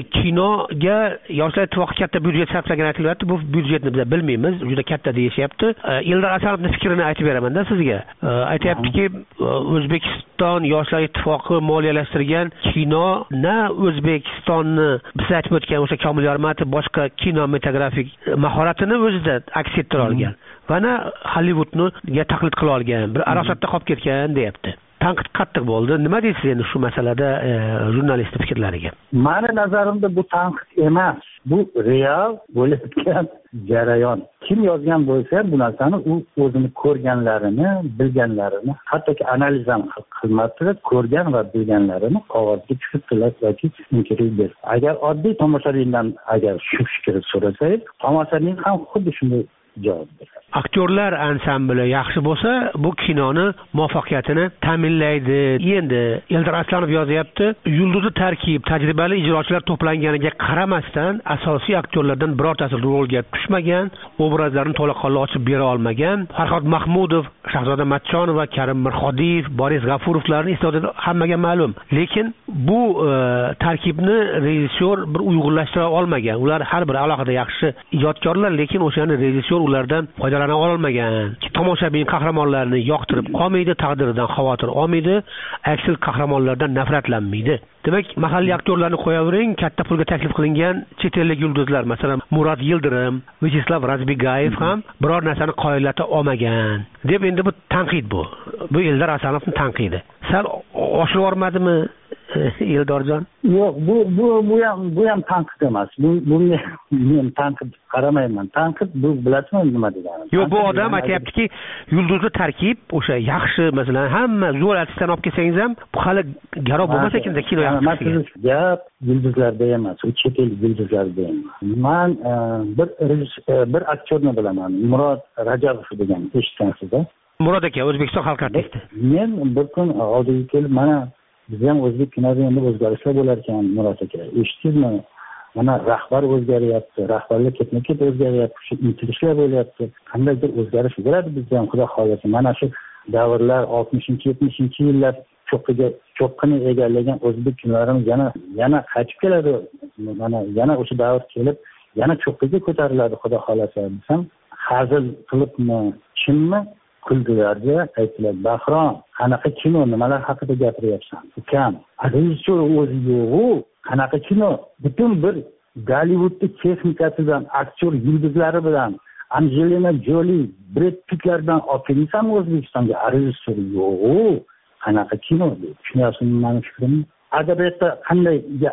Kinoga Yoshlar ittifoqi katta byudjet sarflagani aytilyapti. Bu byudjetni biz bilmaymiz, juda katta deyishyapti. Eldor Asanovning fikrini aytib beraman-da sizga. Aytayaptiki, O'zbekiston Yoshlar ittifoqi moliyalashtirgan kino na O'zbekistonni biz aytib o'tgan o'sha Komil Yormatov boshqa kinematografik mahoratini o'zida aks ettira olgan. Va na Hollywoodga taqlid qila olgan, bir arosatda qolib ketgan deyapti. Tanqid qattiq bo'ldi. Nima deysiz endi shu masalada jurnalistning fikrlariga? Meni nazarimda bu tanqid emas, bu real bo'layotgan jarayon. Kim yozgan bo'lsa, bu narsani u o'zini ko'rganlarini, bilganlarini, hattoki analiz ham qilmadi, ko'rgan va bilganlarini qog'ozga tushirdilar yoki intervyu berdi. Agar oddiy tomoshabindan agar shu fikrni so'rasangiz, tomoshabin ham xuddi shunday javob beradi. Aktyorlar ansambli yaxshi bo'lsa, bu kinoni muvaffaqiyatini ta'minlaydi. Endi Eldor Aslanov yozyapti, yulduzi tarkib, tajribali ijrochilar to'planganiga qaramasdan, asosiy aktyorlardan birortasi rolga tushmagan, obrazlarni to'laqonli ochib bera olmagan. Farhod Mahmudov, Shahzoda Matchonova, Karim Mirxodiyev, Boris G'afurovlarning istedodi hammaga ma'lum. Lekin bu e, tarkibni rejissyor bir uyg'unlashtira olmagan. Ular har biri alohida yaxshi ijodkorlar, lekin o'shani rejissyor ulardan foydalana olmagan. Tomoshabin qahramonlarni yoqtirib qolmaydi, taqdiridan xavotir olmaydi, aksil qahramonlardan nafratlanmaydi. Demak, mahalliy aktyorlarni qo'yavering, katta pulga taklif qilingan chet ellik yulduzlar, masalan, Murat Yildirim, Vyacheslav Razbigayev ham biror narsani qoyillata olmagan deb endi bu tanqid bu. Bu Eldor Asanovning tanqidi. Sal oshirib yormadimi Eldorjon? Yo'q, bu bu bu ham bu ham tanqid emas. Bu bunga men tanqid qaramayman. Tanqid bu bilasizmi nima degani? Yo'q, bu odam aytayaptiki, yulduzli tarkib o'sha yaxshi, masalan, hamma zo'r artistlarni olib kelsangiz ham, bu hali garob bo'lmasa ekan-da kino yaxshi. Gap yulduzlarda emas, u chet el yulduzlarda emas. Men bir bir aktyorni bilaman, Murod Rajabov degan, eshitgansiz-da? Murod aka, O'zbekiston xalq artisti. Men bir kun oldiga kelib, mana biz ham o'zbek kinoda endi o'zgarishlar bo'lar ekan, Murod aka. Eshitdingizmi? Mana rahbar o'zgaryapti, rahbarlar ketma-ket o'zgaryapti, shu intilishlar bo'lyapti. Qandaydir o'zgarish bo'ladi bizda ham, xudo xolasa. Mana shu davrlar oltmishinchi yetmishinchi yillar cho'qqiga cho'qqini egallagan o'zbek kinolarimiz yana yana qaytib keladi. Mana yana o'sha davr kelib, yana cho'qqiga ko'tariladi, xudo xolasa. Desam, hazil qilibmi, chinmi? Kuldilarda aytdilar, Bahrom, qanaqa kino, nimalar haqida gapiryapsan? Ukam, rejissyor o'zi yo'q-ku, qanaqa kino? Butun bir Gollivudning texnikasi bilan, aktyor yulduzlari bilan, Angelina Jolie, Brad Pittlar bilan olib kelsanmi O'zbekistonga? Rejissyor yo'q-ku, qanaqa kino? Tushunyapsizmi meni fikrimni? Adabiyotda qanday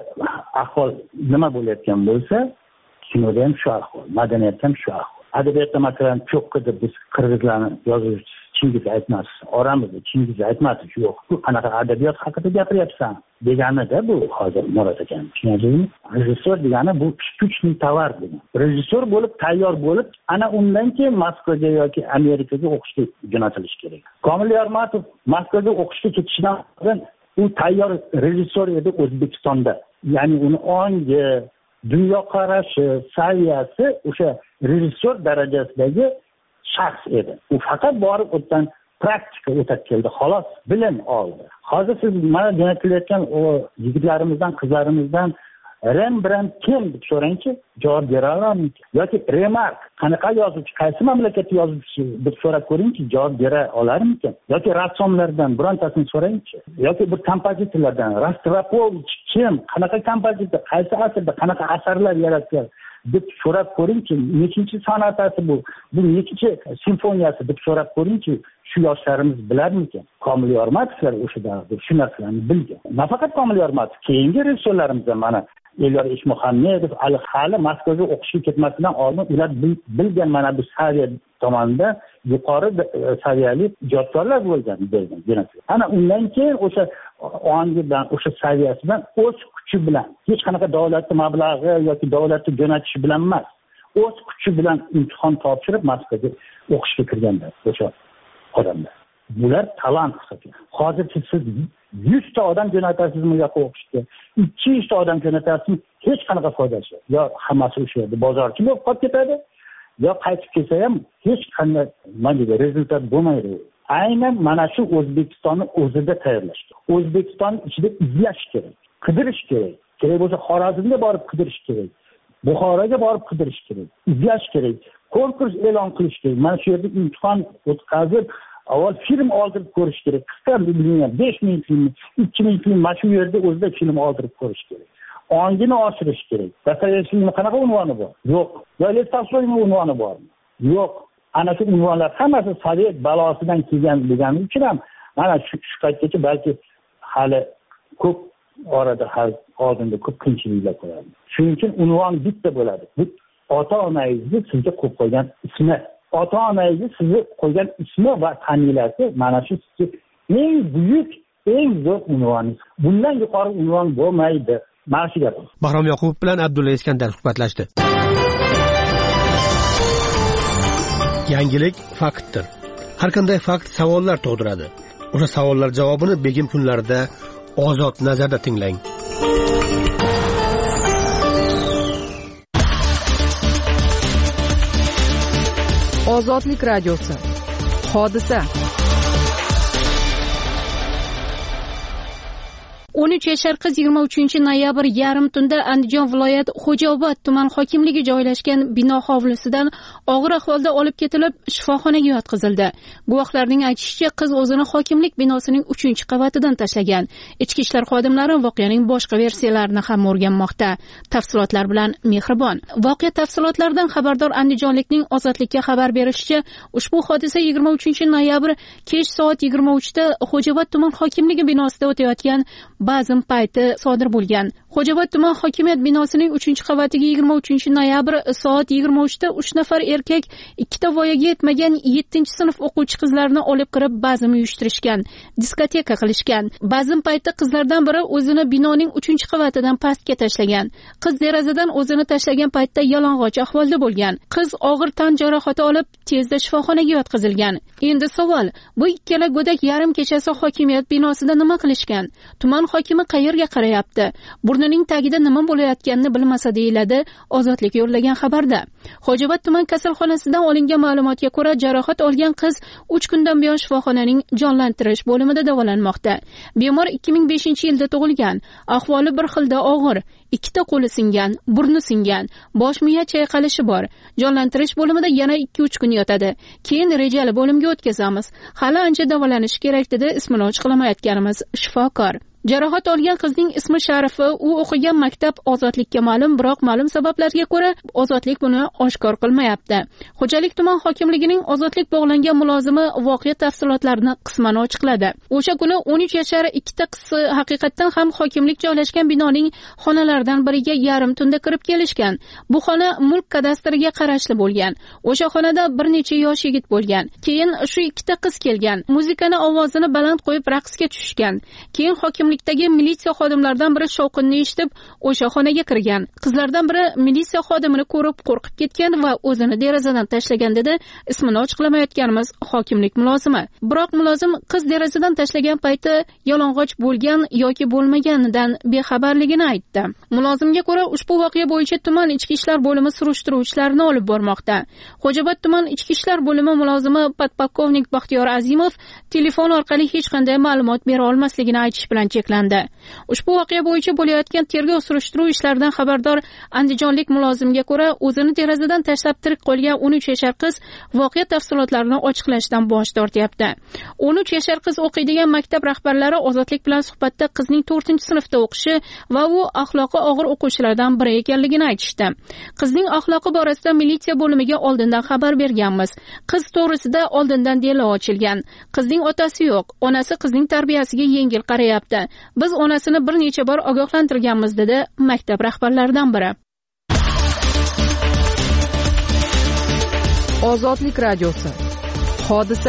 ahvol nima bo'layotgan bo'lsa, kinoda ham shu ahvol, madaniyatda ham shu ahvol. Adabiyotda masalan cho'qqida biz qirg'izlarni yozuvchi Chingiz Aytmatov oramizda Chingiz Aytmatov yo'q. Bu qanaqa adabiyot haqida gapiryapsan deganida bu hozir Murod aka. Tushunarlimi? Rejissyor degani bu shtuchniy tovar degan. Rejissyor bo'lib tayyor bo'lib, ana undan keyin Moskvaga yoki Amerikaga o'qishga jo'natilish kerak. Komil Yormatov Moskvaga o'qishga ketishidan oldin u tayyor rejissyor edi O'zbekistonda. Ya'ni uni ongi, dunyoqarashi, saviyasi o'sha rejissyor darajasidagi shaxs edi. U faqat borib o'tgan praktika o'tib keldi, xolos bilim oldi. Hozir siz mana jo'natilayotgan o yigitlarimizdan, qizlarimizdan Rembrandt kim deb so'rangchi, javob bera olamizmi? Yoki Remark qanaqa yozuvchi, qaysi mamlakat yozuvchisi deb so'rab ko'ringchi, javob bera olarmikan? Yoki rassomlardan birontasini so'rangchi, yoki bir kompozitorlardan, Rostropovich kim, qanaqa kompozitor, qaysi asrda qanaqa asarlar yaratgan deb so'rab ko'ringchi, nechinchi sonatasi bu, bu nechinchi simfoniyasi deb so'rab ko'ringchi, shu yoshlarimiz bilarmikan? Komil Yormatovlar o'sha davrda shu narsalarni bilgan. Nafaqat Komil Yormatov, keyingi rejissyorlarimiz ham mana Elyor Eshmuhamedov, Ali hali Moskvaga o'qishga ketmasidan oldin ular bilgan mana bu saviya tomonda yuqori saviyali ijodkorlar bo'lgan degan. Ana undan keyin o'sha ongi bilan, o'sha saviyasi bilan, o'z kuchi bilan, hech qanaqa davlatning mablag'i yoki davlatning jo'natishi bilan emas, o'z kuchi bilan imtihon topshirib Moskvaga o'qishga kirganlar o'sha odamlar. Bular talant hisoblanadi. Hozir siz yuzta odam jo'natasizmi yoki o'qishga, ikki yuzta odam jo'natasizmi, hech qanaqa foydasi yo'q. Yo hammasi o'sha yerda bozorchi bo'lib qolib ketadi, yo qaytib kelsa ham hech qanday mana rezultat bo'lmaydi. Aynan mana shu O'zbekistonni o'zida tayyorlash kerak. O'zbekistonning ichida izlash kerak, qidirish kerak. Kerak bo'lsa Xorazmga borib qidirish kerak. Buxoroga borib qidirish kerak, izlash kerak, konkurs e'lon qilish kerak. Mana shu yerda imtihon o'tkazib, avval film oldirib ko'rish kerak. Qisqa bilgan besh ming film, ikki ming film mana shu yerda o'zida film oldirib ko'rish kerak. Ongini oshirish kerak. Dostoyevskiyning qanaqa unvoni bor? Yo'q. Yo Lev Tolstoyning unvoni bormi? Yo'q. Ana shu unvonlar hammasi Sovet balosidan kelgan degani uchun ham mana shu paytgacha balki hali ko'p orada hal oldinda ko'p qiyinchiliklar qo'yadi. Shuning uchun unvon bitta bo'ladi. Bu ota-onangizni sizga qo'yib qo'ygan ismi. Ota-onangizni sizga qo'ygan ismi va familiyasi mana shu sizga eng buyuk, eng zo'r unvoningiz. Bundan yuqori unvon bo'lmaydi. Mana shu gap. Bahrom Yoqubov bilan Abdulla Iskandar suhbatlashdi. Yangilik faktdir. Har qanday fakt savollar tug'diradi. O'sha savollar javobini begim kunlarida Ozod nazarda tinglang. Ozodlik radiosi. Hodisa. o'n uch yashar qiz yigirma uchinchi noyabr yarim tunda Andijon viloyat Xo'jaobod tuman hokimligi joylashgan bino hovlisidan og'ir ahvolda olib ketilib shifoxonaga yotqizildi. Guvohlarning aytishicha, qiz o'zini hokimlik binosining uchinchi qavatidan tashlagan. Ichki ishlar xodimlari voqeaning boshqa versiyalarini ham o'rganmoqda. Tafsilotlar bilan Mehribon. Voqea tafsilotlaridan xabardor andijonlikning Ozodlikka xabar berishicha, ushbu hodisa yigirma uchinchi noyabr kech soat yigirma uchda Xo'jaobod tuman hokimligi binosida o'tayotgan bazm payti sodir bo'lgan. Xo'jaobod tuman hokimiyat binosining uchinchi qavatiga yigirma uchinchi noyabr soat yigirma uchda uch nafar erkak ikkita voyaga yetmagan yettinchi sinf o'quvchi qizlarni olib kirib bazm uyushtirishgan, diskoteka qilishgan. Bazm payti qizlardan biri o'zini binoning uchinchi qavatidan pastga tashlagan. Qiz derazadan o'zini tashlagan paytda yalang'och ahvolda bo'lgan. Qiz og'ir tan jarohati olib tezda shifoxonaga yotqizilgan. Endi savol, bu ikkala go'dak yarim kechasi hokimiyat binosida nima qilishgan? Tuman hokimi qayerga qarayapti? Burnining tagida nima bo'layotganini bilmasa deyiladi Ozodlik yo'llagan xabarda. Xo'jaobod tuman kasalxonasidan olingan ma'lumotga ko'ra, jarohat olgan qiz uch kundan buyon shifoxonaning jonlantirish bo'limida davolanmoqda. Bemor ikki ming beshinchi yilda tug'ilgan. Ahvoli bir xilda og'ir. Ikkita qo'li singan, burni singan, bosh miya chayqalishi bor. Jonlantirish bo'limida yana ikki uch kun yotadi. Keyin rejali bo'limga o'tkazamiz. Hali ancha davolanishi kerak dedi ismini ochqlamayotganimiz shifokor. Jarohat olgan qizning ismi Sharifa, u o'qigan maktab Ozodlikka ma'lum, biroq ma'lum sabablarga ko'ra Ozodlik buni oshkor qilmayapti. Xo'jalik tuman hokimligining Ozodlik bog'langan mulozimi voqea tafsilotlarini qisman ochiqladi. O'sha kuni o'n uch yashar ikkita qizi haqiqatan ham hokimlik joylashgan binoning xonalaridan biriga yarim tunda kirib kelishgan. Bu xona mulk kadastriga qarashli bo'lgan. O'sha xonada bir necha yosh yigit bo'lgan. Keyin shu ikkita qiz kelgan. Muzikani ovozini baland qo'yib raqsga tushishgan. Keyin hokimlik Dagi militsiya xodimlaridan biri shovqinni eshitib, o'sha xonaga kirgan. Qizlardan biri militsiya xodimini ko'rib qo'rqib ketgan va o'zini derazadan tashlagan dedi ismini ochiqlamayotganimiz hokimlik mulozimi. Biroq mulozim qiz derazadan tashlagan payti yalang'och bo'lgan yoki bo'lmaganidan bexabarligini aytdi. Mulozimga ko'ra, ushbu voqea bo'yicha tuman ichki ishlar bo'limi surishtiruv ishlarini olib bormoqda. Xo'jaobod tuman ichki ishlar bo'limi mulozimi podpolkovnik Baxtiyor Azimov telefon orqali hech qanday ma'lumot bera olmasligini aytish bilan cheklandi. Ushbu voqea bo'yicha bo'layotgan tergov surishtiruv ishlaridan xabardor andijonlik mulozimga ko'ra, o'zini derazadan tashlab tirik qolgan o'n uch yashar qiz voqea tafsilotlarini ochiqlashdan bosh tortyapti. o'n uch yashar qiz o'qiydigan maktab rahbarlari Ozodlik bilan suhbatda qizning to'rtinchi sinfda o'qishi va u axloqi og'ir o'quvchilardan biri ekanligini aytishdi. Qizning axloqi borasida militsiya bo'limiga oldindan xabar berganmiz. Qiz to'g'risida oldindan delo ochilgan. Qizning otasi yo'q. Onasi qizning tarbiyasiga yengil qarayapti. Biz onasini bir necha bor ogohlantirganmiz, dedi maktab rahbarlaridan biri. Ozodlik radiosi. Hodisa.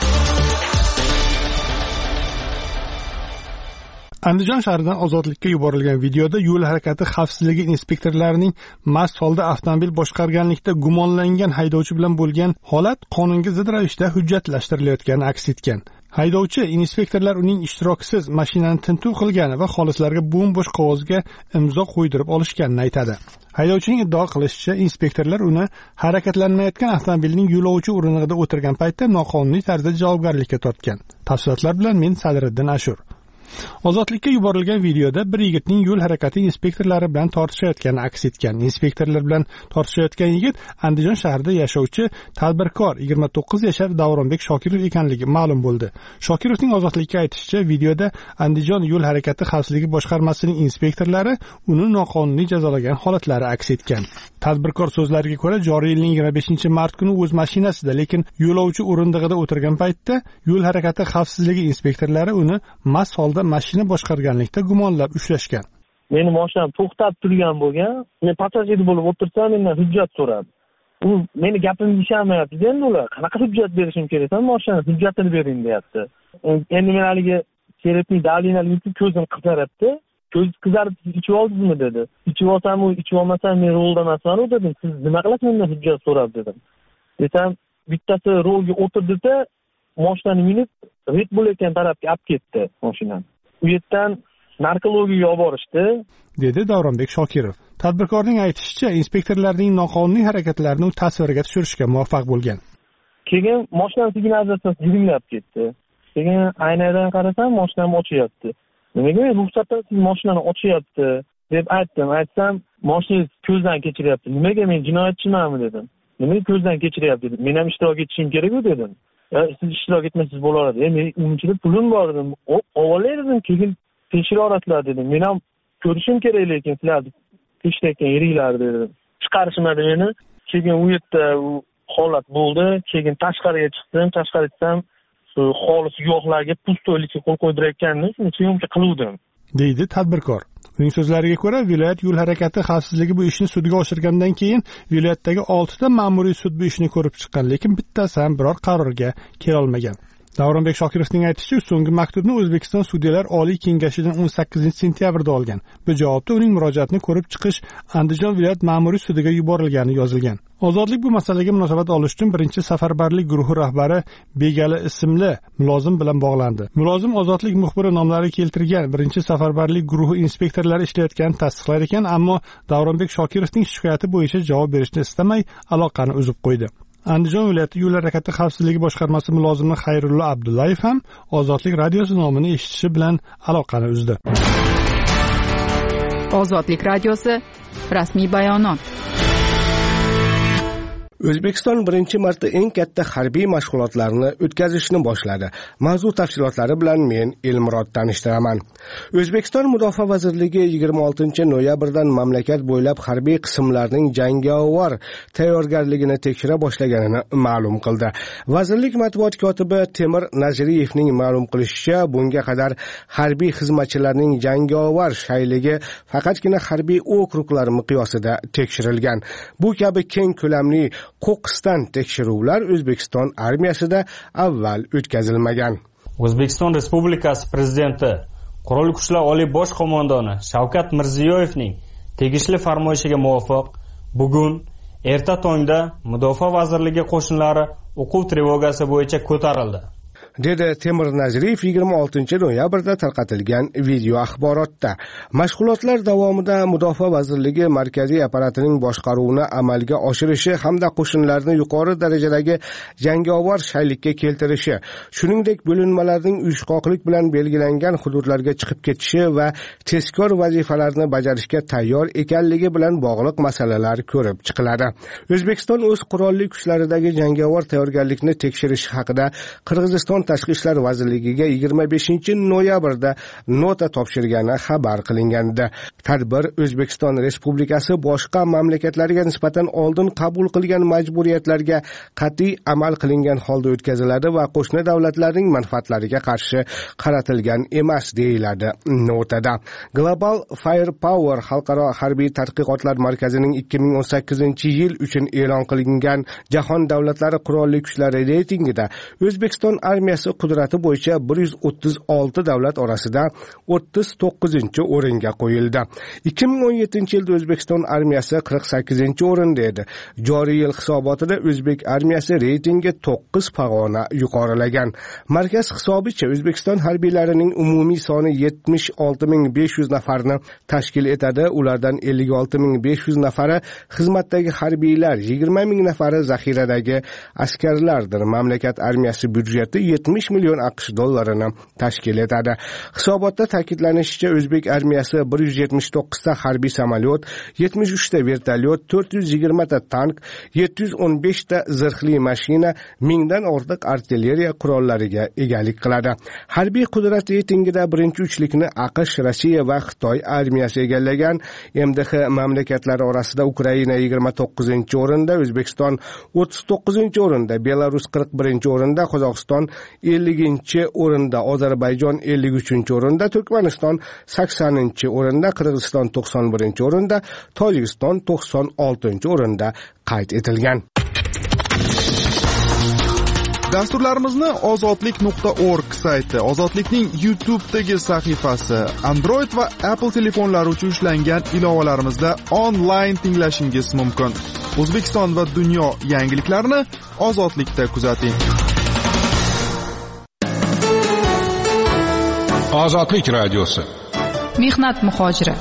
Andijon shahridan Ozodlikka yuborilgan videoda yo'l harakati xavfsizligi inspektorlarining mast holda avtomobil boshqarganlikda gumonlangan haydovchi bilan bo'lgan holat qonunga zid ravishda hujjatlashtirilayotgani aks etgan. Haydovchi inspektorlar uning ishtirokisiz mashinani tintuv qilgani va xolislarga bo'm-bo'sh qog'ozga imzo qo'ydirib olishganini aytadi. Haydovchining iddao qilishicha, inspektorlar uni harakatlanmayotgan avtomobilning yo'lovchi o'rindig'ida o'tirgan paytda noqonuniy tarzda javobgarlikka tortgan. Tafsilotlar bilan men Sadriddin Ashur. Ozodlikka yuborilgan videoda bir yigitning yo'l harakati inspektorlari bilan tortishayotgani aks etgan. Inspektorlar bilan tortishayotgan yigit Andijon shahrida yashovchi tadbirkor yigirma to'qqiz yashar Davronbek Shokirov ekanligi ma'lum bo'ldi. Shokirovning Ozodlikka aytishicha, videoda Andijon yo'l harakati xavfsizligi boshqarmasining inspektorlari uni noqonuniy jazolagan holatlari aks etgan. Tadbirkor so'zlariga ko'ra, joriy yilning yigirma beshinchi mart kuni o'z mashinasida, lekin yo'lovchi o'rindig'ida o'tirgan paytda yo'l harakati xavfsizligi inspektorlari uni mast holda mashina boshqarganlikda gumonlab ushlashgan. Meni mashinam to'xtab turgan bo'lgan. Men passajir bo'lib o'tirsam, mendan hujjat so'radi. U meni gapimga ishonmayapti. Endi ular qanaqa hujjat berishim kerak? Ham mashina hujjatini bering deyapti. Endi men haligi kerakli dalillarni ko'zim qizaryapti. Ko'z qizarib ichib oldingizmi dedi. Ichib olsam, u ichib olmasam men rolda emasman dedim. Siz nima qilasiz mendan hujjat so'rab dedim. Desam, bittasi rolga o'tirdi-da, mashinani minib Red Bull ekan tarafga olib ketdi mashinani. U yerdan narkologiyaga olib borishdi, dedi Davronbek Shokirov. Tadbirkorning aytishicha, inspektorlarning noqonuniy harakatlarini tasvirga tushirishga muvaffaq bo'lgan. Keyin mashinani signalizatsiyasi jiringlab ketdi. Keyin aynadan qarasam, mashinam ochyapti. Nimaga ruxsatdan siz mashinani ochyapti deb aytdim. Aytsam, mashinangiz ko'zdan kechiryapti. Nimaga, men jinoyatchimanmi dedim. Nimaga ko'zdan kechiryapti dedim. Men ham ishtirok etishim kerak-ku dedim. Siz ishtirok etmasangiz bo'lardi. Men unchalik pulim bor dedim. Avvalay dedim, keyin tekshirasizlar dedim. Men ham ko'rishim kerak, lekin sizlarni tekshirayotgan yeringlar dedim. Chiqarishmadi meni. Keyin u yerda u holat bo'ldi. Keyin tashqariga chiqdim. Tashqariga chiqsam, shu xolis guvohlarga pustoylikka qo'l qo'ydirayotganini shuni syomka qiluvdim, deydi tadbirkor. Uning so'zlariga ko'ra, viloyat yo'l harakati xavfsizligi bu ishni sudga oshirgandan keyin viloyatdagi oltita ma'muriy sud bu ishni ko'rib chiqqan, lekin bittasi ham biror qarorga kela olmagan. Davronbek Shokirovning aytishicha, so'nggi maktubni O'zbekiston Sudyalar Oliy Kengashidan o'n sakkizinchi sentyabrda olgan. Bu javobda uning murojaatini ko'rib chiqish Andijon viloyat ma'muriy sudiga yuborilgani yozilgan. Ozodlik bu masalaga munosabat olish uchun birinchi safarbarlik guruhi rahbari Begali ismli mulozim bilan bog'landi. Mulozim Ozodlik muxbiri nomlari keltirgan birinchi safarbarlik guruhi inspektorlari ishlayotganini tasdiqlar ekan, ammo Davronbek Shokirovning shikoyati bo'yicha javob berishni istamay aloqani uzib qo'ydi. Andijon viloyati yo'l harakati xavfsizligi boshqarmasi mulozimi Xayrullo Abdullayev ham Ozodlik radiosi nomini eshitishi bilan aloqani uzdi. Ozodlik radiosi rasmiy bayonot. O'zbekiston birinchi marta eng katta harbiy mashg'ulotlarni o'tkazishni boshladi. Mavzu tafsilotlari bilan men Elmurod tanishtiraman. O'zbekiston Mudofaa vazirligi yigirma oltinchi noyabrdan mamlakat bo'ylab harbiy qismlarning jangovar tayyorgarligini tekshira boshlaganini ma'lum qildi. Vazirlik matbuot kotibi Temir Naziriyevning ma'lum qilishicha, bunga qadar harbiy xizmatchilarning jangovar shayligi faqatgina harbiy okruglar miqyosida tekshirilgan. Bu kabi keng ko'lamli qo'qqisdan tekshiruvlar O'zbekiston armiyasida avval o'tkazilmagan. O'zbekiston Respublikasi Prezidenti Qurolli Kuchlar Oliy bosh qo'mondoni Shavkat Mirziyoyevning tegishli farmoyishiga muvofiq bugun erta tongda Mudofaa vazirligi qo'shinlari o'quv trevogasi bo'yicha ko'tarildi. dedi Temur Naziriyev yigirma oltinchi noyabrda tarqatilgan video axborotda. Mashg'ulotlar davomida Mudofaa vazirligi markaziy apparatining boshqaruvini amalga oshirishi hamda qo'shinlarni yuqori darajadagi jangovar shaylikka keltirishi, shuningdek bo'linmalarning uyushqoqlik bilan belgilangan hududlarga chiqib ketishi va tezkor vazifalarni bajarishga tayyor ekanligi bilan bog'liq masalalar ko'rib chiqiladi. O'zbekiston o'z qurolli kuchlaridagi jangovar tayyorgarlikni tekshirish haqida Qirg'iziston Tashqi ishlar vazirligiga yigirma beshinchi noyabrda nota topshirgani xabar qilingandi. Tadbir O'zbekiston Respublikasi boshqa mamlakatlarga nisbatan oldin qabul qilgan majburiyatlarga qat'iy amal qilingan holda o'tkaziladi va qo'shni davlatlarning manfaatlariga qarshi qaratilgan emas, deyiladi notada. Global Firepower xalqaro harbiy tadqiqotlar markazining ikki ming o'n sakkizinchi yil uchun e'lon qilingan Jahon davlatlari qurolli kuchlari reytingida O'zbekiston armiyasi qudrati bo'yicha bir yuz o'ttiz olti davlat orasida o'ttiz to'qqizinchi o'ringa qo'yildi. ikki ming o'n yettinchi yilda O'zbekiston armiyasi qirq sakkizinchi o'rinda edi. Joriy yil hisobotida O'zbek armiyasi reytingi to'qqiz pog'ona yuqorilagan. Markaz hisobicha O'zbekiston harbiylarining umumiy soni yetmish olti ming besh yuz nafarni tashkil etadi. Ulardan ellik olti ming besh yuz nafari xizmatdagi harbiylar, yigirma ming nafari zaxiradagi askarlardir. Mamlakat armiyasi byudjeti yetmish million AQSh dollarini tashkil etadi. Hisobotda ta'kidlanishicha, O'zbek armiyasi bir yuz yetmish to'qqizta harbiy samolyot, yetmish uchta vertolyot, to'rt yuz yigirma ta tank, yetti yuz o'n besh ta zirhli mashina, mingdan ortiq artilleriya qurollariga egalik qiladi. Harbiy qudrat reytingida birinchi uchlikni AQSh, Rossiya va Xitoy armiyasi egallagan. M D H mamlakatlari orasida Ukraina yigirma to'qqizinchi o'rinda, O'zbekiston o'ttiz to'qqizinchi o'rinda, Belarus qirq birinchi o'rinda, Qozog'iston elliginchi o'rinda, Ozarbayjon ellik uchinchi o'rinda, Turkmaniston saksoninchi o'rinda, Qirg'iziston to'qson birinchi o'rinda, Tojikiston to'qson oltinchi o'rinda qayd etilgan. Dasturlarimizni ozodlik nuqta org sayti, Ozodlikning YouTube'dagi sahifasi, Android va Apple telefonlari uchun ishlangan ilovalarimizda onlayn tinglashingiz mumkin. O'zbekiston va dunyo yangiliklarini Ozodlikda kuzating. Ozodlik radiosi. Mehnat muhojiri.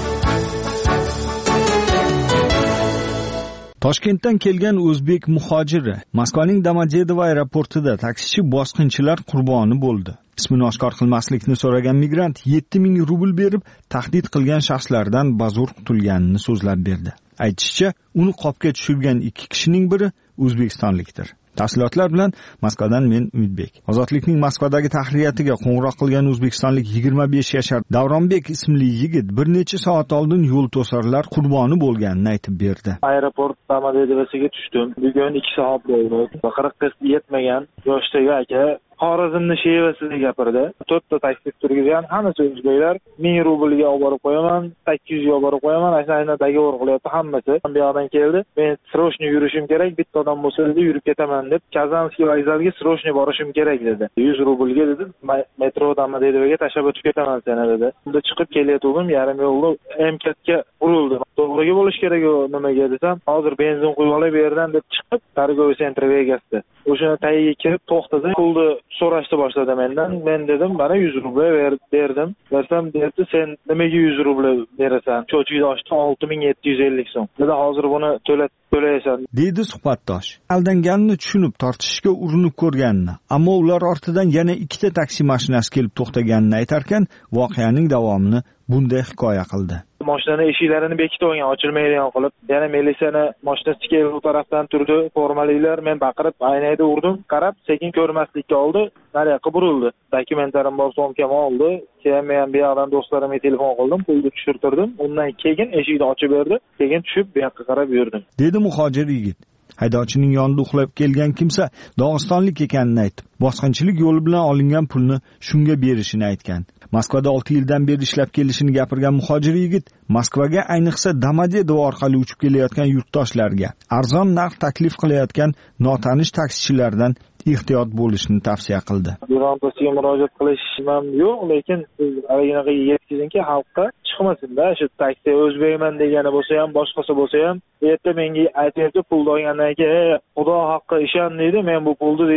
Toshkentdan kelgan o'zbek muhojiri Moskvaning Domodedovo aeroportida taksichi bosqinchilar qurboni bo'ldi. Ismini oshkor qilmaslikni so'ragan migrant yetti ming rubl berib tahdid qilgan shaxslardan bazo'r qutulganini so'zlab berdi. Aytishicha, uni qopga tushirgan ikki kishining biri o'zbekistonlikdir. Tafsilotlar bilan Moskvadan men Umidbek. Ozodlikning Moskvadagi tahriyatiga qo'ng'iroq qilgan o'zbekistonlik yigirma besh yashar Davronbek ismli yigit bir necha soat oldin yo'l to'sarlar qurboni bo'lganini aytib berdi. Aeroport Domodedovosiga tushdim. Bugun ikki soat bo'ldi. qirqqa yetmagan yoshdagi aka Xorazmni shevasida gapirdi. to'rtta taksi turgan, hammasi o'zbeklar. ming rublga olib borib qo'yaman, sakkiz yuz ga olib borib qo'yaman. Aynan dogovor qilyapti hammasi. Bu yoqdan keldi. Men srochniy yurishim kerak, bitta odam bo'lsa dedi, yurib ketaman deb, Kazanskiy vokzaliga srochniy borishim kerak dedi. yuz rublga dedi, metro Domodedovoga tashlab o'tib ketaman seni dedi. Unda chiqib kelayotgandim, yarim yo'lda M katga urildi. To'g'riga bo'lish kerak nimaga desam, hozir benzin quyib olay bu yerdan deb chiqib, Targoviy sentriga egasdi. O'shani tagiga kirib to'xtadi, pulni so'rashni boshladi mendan. Men dedim, mana yuz rubl berdim. Bersam dedi, sen nimaga yuz rubl berasan? Cho'chikni ochdi, olti ming yetti yuz ellik so'm. Dedi, hozir buni to'lat to'laysan, deydi suhbatdosh. Aldanganini tushunib tortishishga urinib ko'rganini, ammo ular ortidan yana ikkita taksi mashinasi kelib to'xtaganini aytarkan, voqeaning davomini bunday hikoya qildi. Mashinani eshiklarini bekitib olgan, ochilmaydigan qilib. Yana militsiyani mashinasi kelib u tarafdan turdi, formaliklar. Men baqirib, aynayda urdim, qarab, sekin ko'rmaslikka oldi, nariyoqqa burildi. Dokumentlarim bor, so'mkam oldi. Keyin men bu yoqdan do'stlarimga telefon qildim, pulni tushirtirdim. Undan keyin eshikni ochib berdi, keyin tushib bu yoqqa qarab yurdim, dedi muhojir yigit. Haydovchining yonida uxlab kelgan kimsa Dog'istonlik ekanini aytib, bosqinchilik yo'li bilan olingan pulni shunga berishini aytgan. Moskvada olti yildan beri ishlab kelishini gapirgan muhojir yigit Moskvaga, ayniqsa Domodedovo orqali uchib kelayotgan yurtdoshlarga arzon narx taklif qilayotgan notanish taksichilardan ehtiyot bo'lishni tavsiya qildi. Birontasiga murojaat qilishim ham yo'q, lekin siz anaqa yetkazingki, xalqqa chiqmasin-da, shu taksi o'zbekman degani bo'lsa ham, boshqasi bo'lsa ham, erta menga aytayapti, pulni olgandan keyin, xudo haqqi ishon deydi, men bu pulni deydi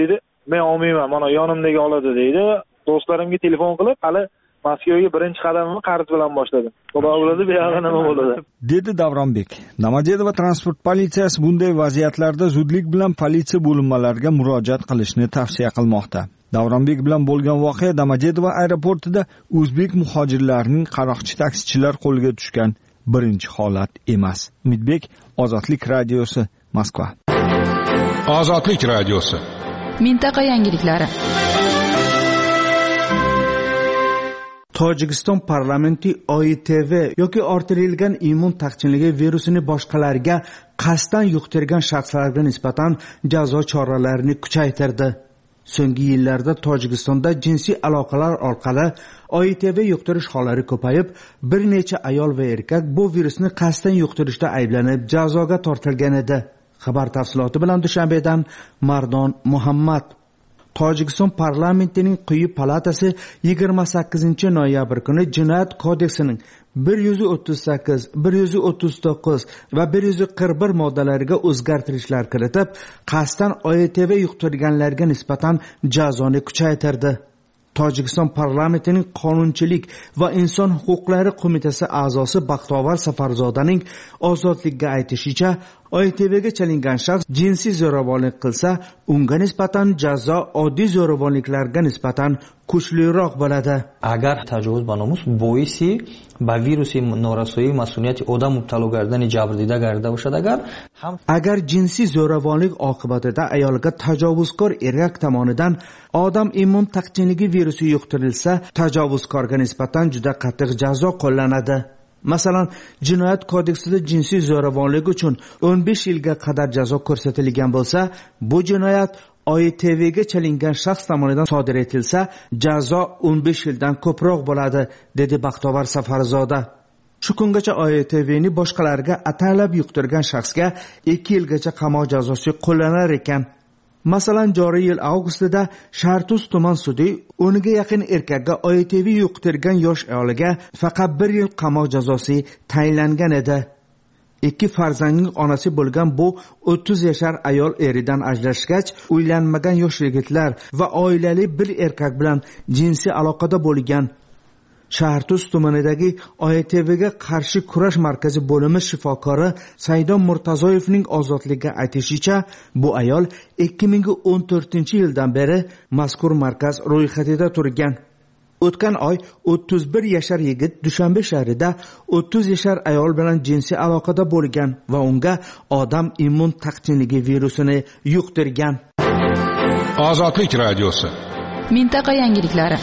men olmayman, mana yonimdagi oladi deydi. Do'stlarimga telefon qilib, hali Moskvaga birinchi qadamimni qarz bilan boshladim. Xudo biladi, bu yoqda nima bo'ladi, dedi Davronbek. Namanganda transport politsiyasi bunday vaziyatlarda zudlik bilan politsiya bo'linmalariga murojaat qilishni tavsiya qilmoqda. Davronbek bilan bo'lgan voqea Namanganda aeroportida o'zbek muhojirlarining qaroqchi taksichilar qo'liga tushgan birinchi holat emas. Umidbek, Ozodlik radiosi, Moskva. Ozodlik radiosi. Mintaqa yangiliklari. Tojikiston parlamenti O I T V yoki orttirilgan immun taqchilligi virusini boshqalarga qasddan yuqtirgan shaxslarga nisbatan jazo choralarini kuchaytirdi. So'nggi yillarda Tojikistonda jinsiy aloqalar orqali O I T V yuqtirish hollari ko'payib, bir necha ayol va erkak bu virusni qasddan yuqtirishda ayblanib jazoga tortilgan edi. Xabar tafsiloti bilan Dushanbedan Mardon Muhammad. Tojikiston parlamentining quyi palatasi yigirma sakkizinchi noyabr kuni Jinoyat kodeksining bir yuz o'ttiz sakkiz, bir yuz o'ttiz to'qqiz va bir yuz qirq bir moddalariga o'zgartirishlar kiritib, qasddan O I T V yuqtirganlarga nisbatan jazoni kuchaytirdi. Tojikiston parlamentining Qonunchilik va inson huquqlari qo'mitasi a'zosi Baxtovar Safarzodaning Ozodlikka aytishicha, O I T Vga chalingan shaxs jinsiy zo'ravonlik qilsa, unga nisbatan jazo oddiy zo'ravonliklarga nisbatan kuchliroq bo'ladi. Agar tajovuz ba nomus boisi ba virusi norasoyi mas'uliyati odam mubtalo gardani jabrdida garda bosad, agar ham agar jinsiy zo'ravonlik oqibatida ayolga tajovuzkor erkak tomonidan odam immun taqchilligi virusi yuqtirilsa, tajovuzkorga nisbatan juda qattiq jazo qo'llanadi. Masalan, Jinoyat kodeksida jinsiy zo'ravonlik uchun o'n besh yilga qadar jazo ko'rsatilgan bo'lsa, bu jinoyat O I T Vga chalingan shaxs tomonidan sodir etilsa, jazo o'n besh yildan ko'proq bo'ladi, dedi Baxtovar Safarzoda. Shu kungacha O I T Vni boshqalarga atalab yuqtirgan shaxsga ikki yilgacha qamoq jazosi qo'llanar ekan. Masalan, joriy yil avgustida Shartuz tuman sudi o'nga yaqin erkakka O I T V yuqtirgan yosh ayolga faqat bir yil qamoq jazosi tayinlangan edi. Ikki farzandning onasi bo'lgan bu o'ttiz yashar ayol eridan ajrashgach, uylanmagan yosh yigitlar va oilali bir erkak bilan jinsiy aloqada bo'lgan. Shahrtuz tumanidagi O I T Vga qarshi kurash markazi bo'limi shifokori Saidon Murtazoyevning Ozodlikka aytishicha, bu ayol ikki ming o'n to'rtinchi yildan beri mazkur markaz ro'yxatida turgan. O'tgan oy o'ttiz bir yashar yigit Dushanbe shahrida o'ttiz yashar ayol bilan jinsiy aloqada bo'lgan va unga odam immun taqchilligi virusini yuqtirgan. Ozodlik radiosi. Mintaqa yangiliklari.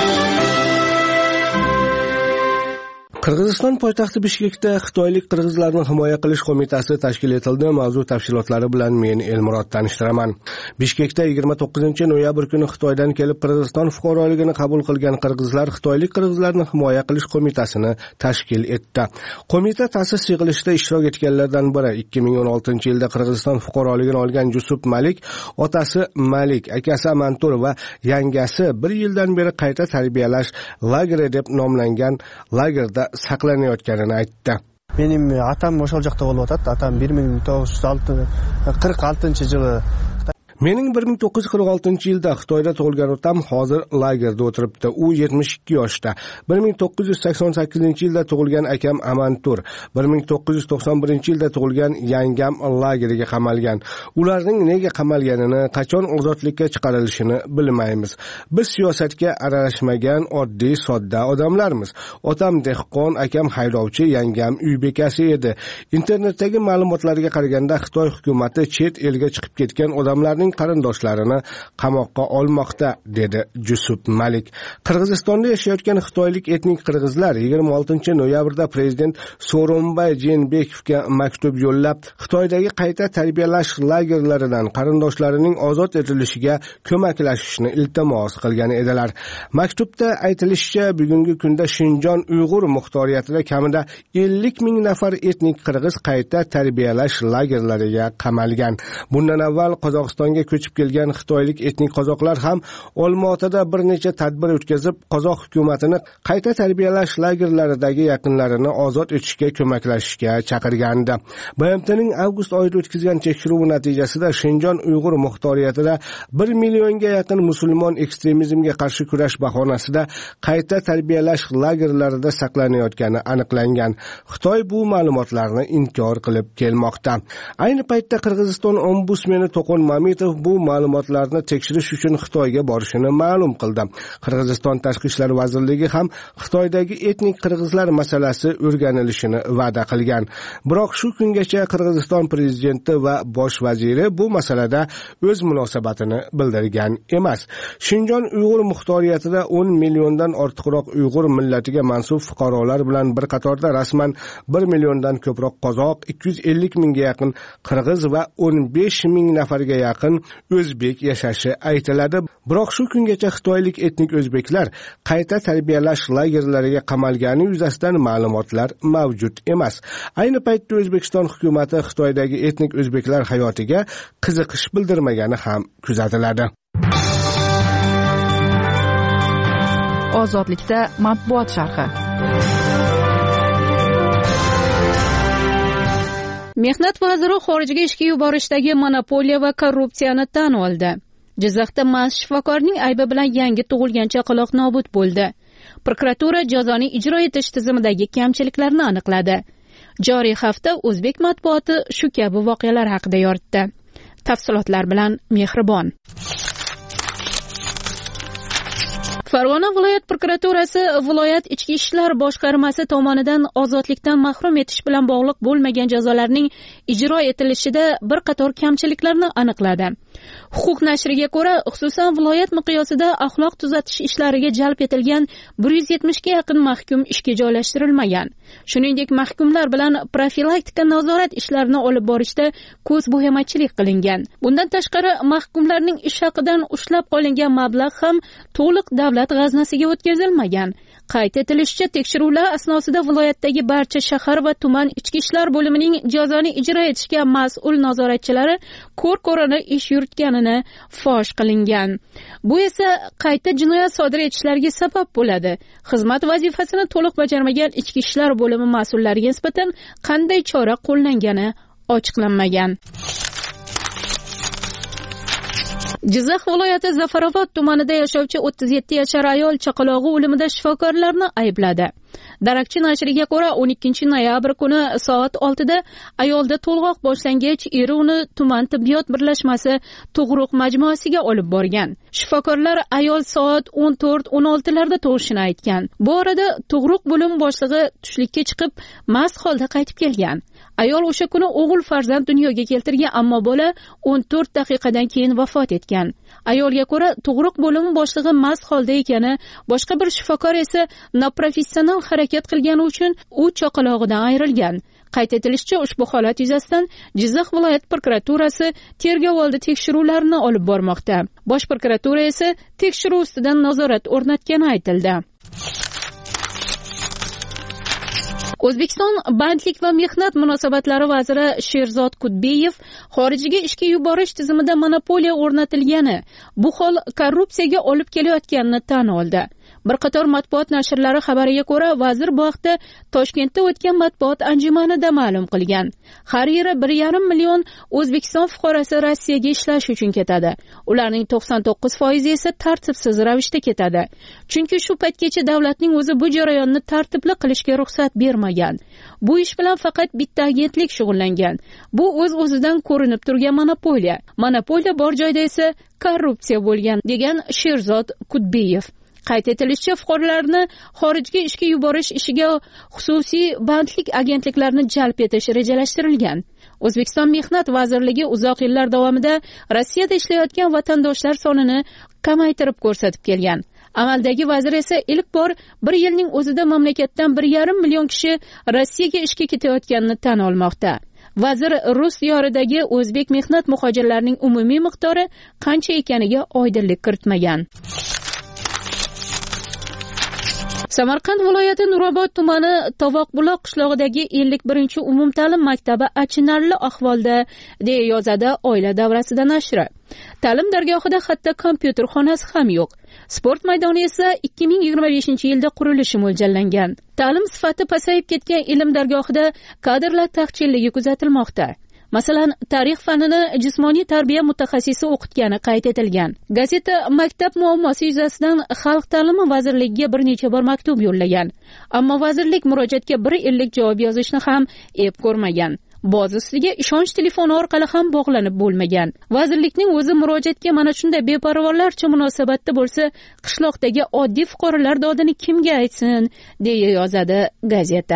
Qirg'iziston poytaxti Bishkekda Xitoylik qirg'izlarni himoya qilish qo'mitasi tashkil etildi. Mavzu tafsilotlari bilan men Elmurod tanishtiraman. Bishkekda yigirma to'qqizinchi noyabr kuni Xitoydan kelib Qirg'iziston fuqaroligini qabul qilgan qirg'izlar Xitoylik qirg'izlarni himoya qilish qo'mitasini tashkil etdi. Qo'mita ta'sis yig'ilishida ishtirok etganlardan biri ikki ming o'n oltinchi yilda Qirg'iziston fuqaroligini olgan Jusuf Malik, otasi Malik, akasi Amantur va yangasi bir yildan beri qayta tarbiyalash lageri deb nomlangan lagerda saqlanayotganini aytdi. Mening atam o'sha joqda bo'lib o'tadi. Atam bir ming to'qqiz yuz qirq oltinchi yili Mening bir ming to'qqiz yuz qirq oltinchi yilda Xitoyda tug'ilgan otam hozir lagerda o'tiribdi. U yetmish ikki yoshda. bir ming to'qqiz yuz sakson sakkizinchi yilda tug'ilgan akam Amantur, bir ming to'qqiz yuz to'qson birinchi yilda tug'ilgan yangam lageriga qamalgan. Ularning nega qamalganini, qachon ozodlikka chiqarilishini bilmaymiz. Biz siyosatga aralashmagan oddiy sodda odamlarmiz. Otam dehqon, akam haydovchi, yangam uy bekasi edi. Internetdagi ma'lumotlarga qaraganda Xitoy hukumatı chet elga chiqib ketgan odamlarning qarindoshlarini qamoqqa olmoqda, dedi Jusuf Malik. Qirg'izistonda yashayotgan xitoylik etnik qirg'izlar yigirma oltinchi noyabrda prezident Sooronbay Jeenbekovga maktub yo'llab, Xitoydagi qayta tarbiyalash lagerlaridan qarindoshlarining ozod etilishiga ko'maklashishni iltimos qilgan edilar. Maktubda aytilishicha, bugungi kunda Shinjon Uyg'ur muxtoriyatida kamida ellik ming nafar etnik qirg'iz qayta tarbiyalash lagerlariga qamalgan. Bundan avval Qozog'istonga O'zbekistonga ko'chib kelgan xitoylik etnik qozoqlar ham Olmaotada bir necha tadbir o'tkazib, qozoq hukumatini qayta tarbiyalash lagerlaridagi yaqinlarini ozod etishga ko'maklashishga chaqirgandi. B M T'ning avgust oyida o'tkazgan tekshiruvi natijasida Shinjon Uyg'ur muxtoriyatida bir millionga yaqin musulmon ekstremizmga qarshi kurash bahonasida qayta tarbiyalash lagerlarida saqlanayotgani aniqlangan. Xitoy bu ma'lumotlarni inkor qilib kelmoqda. Ayni paytda Qirg'iziston ombudsmeni To'qon Mamitov bu ma'lumotlarni tekshirish uchun Xitoyga borishini ma'lum qildi. Qirg'iziston Tashqi ishlar vazirligi ham Xitoydagi etnik qirg'izlar masalasi o'rganilishini va'da qilgan. Biroq shu kungacha Qirg'iziston prezidenti va bosh vaziri bu masalada o'z munosabatini bildirgan emas. Shinjon Uyg'ur muxtoriyatida o'n milliondan ortiqroq Uyg'ur millatiga mansub fuqarolar bilan bir qatorda rasman bir milliondan ko'proq qozoq, ikki yuz ellik mingga yaqin qirg'iz va o'n besh ming nafarga yaqin o'zbek yashashi aytiladi. Biroq shu kungacha xitoylik etnik o'zbeklar qayta tarbiyalash lagerlariga qamalgani yuzasidan ma'lumotlar mavjud emas. Ayni paytda O'zbekiston hukumati Xitoydagi etnik o'zbeklar hayotiga qiziqish bildirmagani ham kuzatiladi. Ozodlikda matbuot sharhi. Mehnat vaziri xorijga ishga yuborishdagi monopoliya va korrupsiyani tan oldi. Jizzaxda mast shifokorning aybi bilan yangi tug'ilgan chaqaloq nobud bo'ldi. Prokuratura jazoni ijro etish tizimidagi kamchiliklarni aniqladi. Joriy hafta o'zbek matbuoti shu kabi voqealar haqida yoritdi. Tafsilotlar bilan Mehribon. Farg'ona viloyat prokuraturasi viloyat ichki ishlar boshqarmasi tomonidan ozodlikdan mahrum etish bilan bog'liq bo'lmagan jazolarning ijro etilishida bir qator kamchiliklarni aniqladi. Huquq nashriga ko'ra, xususan viloyat miqyosida axloq tuzatish ishlariga jalb etilgan bir yuz yetmishga yaqin mahkum ishga joylashtirilmagan. Shuningdek, mahkumlar bilan profilaktika nazorat ishlarini olib borishda ko'zbo'yamachilik qilingan. Bundan tashqari, mahkumlarning ish haqidan ushlab qolingan mablag' ham to'liq davlat g'aznasiga o'tkazilmagan. Qayd etilishicha, tekshiruvlar asnosida viloyatdagi barcha shahar va tuman ichki ishlar bo'limining jazoni ijro etishga mas'ul nazoratchilari ko'r-ko'rona ish yuritganini fosh qilingan. Bu esa qayta jinoyat sodir etishlariga sabab bo'ladi. Xizmat vazifasini to'liq bajarmagan ichki ishlar bo'limi mas'ullariga nisbatan qanday chora qo'llangani ochiqlanmagan. Jizzax viloyati Zafarobod tumanida yashovchi o'ttiz yetti yashar ayol chaqalog'i o'limida shifokorlarni aybladi. Darakchi nashriga ko'ra, o'n ikkinchi noyabr kuni soat oltida ayolda to'lg'oq boshlangach, eri uni tuman tibbiyot birlashmasi tug'ruq majmuasiga olib borgan. Shifokorlar ayol soat o'n to'rt o'n oltilarda tug'ishini aytgan. Bu orada tug'ruq bo'lim boshlig'i tushlikka chiqib, mast holda qaytib kelgan. Ayol o'sha kuni o'g'il farzand dunyoga keltirgan, ammo bola o'n to'rt daqiqadan keyin vafot etgan. Ayolga ko'ra, tug'ruq bo'limi boshlig'i mast holda ekani, boshqa bir shifokor esa noprofessional harakat qilgani uchun u chaqalog'idan ayrilgan. Qayd etilishicha, ushbu holat yuzasidan Jizzax viloyat prokuraturasi tergovoldi tekshiruvlarini olib bormoqda. Bosh prokuratura esa tekshiruv ustidan nazorat o'rnatgani aytildi. O'zbekiston bandlik va mehnat munosabatlari vaziri Sherzod Kudbiyev xorijga ishga yuborish tizimida monopoliya o'rnatilgani, bu hol korrupsiyaga olib kelayotganini tan oldi. Bir qator matbuot nashrlari xabariga ko'ra, vazir bu haqda Toshkentda o'tgan matbuot anjumanida ma'lum qilgan. Har yili bir yarim million O'zbekiston fuqarosi Rossiyaga ishlash uchun ketadi. Ularning to'qson to'qqiz foizi esa tartibsiz ravishda ketadi. Chunki shu paytgacha davlatning o'zi bu jarayonni tartibli qilishga ruxsat bermagan. Bu ish bilan faqat bitta agentlik shug'ullangan. Bu o'z-o'zidan ko'rinib turgan monopoliya. Monopoliya bor joyda esa korrupsiya bo'lgan, degan Sherzod Kudbiyev. Qayd etilishicha, fuqarolarni xorijga ishga yuborish ishiga xususiy bandlik agentliklarini jalb etish rejalashtirilgan. O'zbekiston Mehnat vazirligi uzoq yillar davomida Rossiyada ishlayotgan vatandoshlar sonini kamaytirib ko'rsatib kelgan. Amaldagi vazir esa ilk bor bir yilning o'zida mamlakatdan bir yarim million kishi Rossiyaga ishga ketayotganini tan olmoqda. Vazir rus diyoridagi o'zbek mehnat muhojirlarining umumiy miqdori qancha ekaniga oydinlik kiritmagan. Samarqand viloyati Nurobod tumani Tovoqbuloq qishlog'idagi ellik birinchi umumta'lim maktabi achinarli ahvolda, deya yozadi Oila davrasida nashri. Ta'lim dargohida hatto kompyuter xonasi ham yo'q. Sport maydoni esa ikki ming yigirma beshinchi yilda qurilishi mo'ljallangan. Ta'lim sifati pasayib ketgan ilm dargohida kadrlar taqchilligi kuzatilmoqda. Masalan, tarix fanini jismoniy tarbiya mutaxassisi o'qitgani qayd etilgan. Gazeta maktab muammosi yuzasidan Xalq ta'limi vazirligiga bir necha bor maktub yo'llagan, ammo vazirlik murojaatga bir ellik javob yozishni ham ep ko'rmagan. Boz ustiga ishonch telefoni orqali ham bog'lanib bo'lmagan. Vazirlikning o'zi murojaatga mana shunday beparvolarcha munosabatda bo'lsa, qishloqdagi oddiy fuqarolar dodini kimga aytsin, deya yozadi gazeta.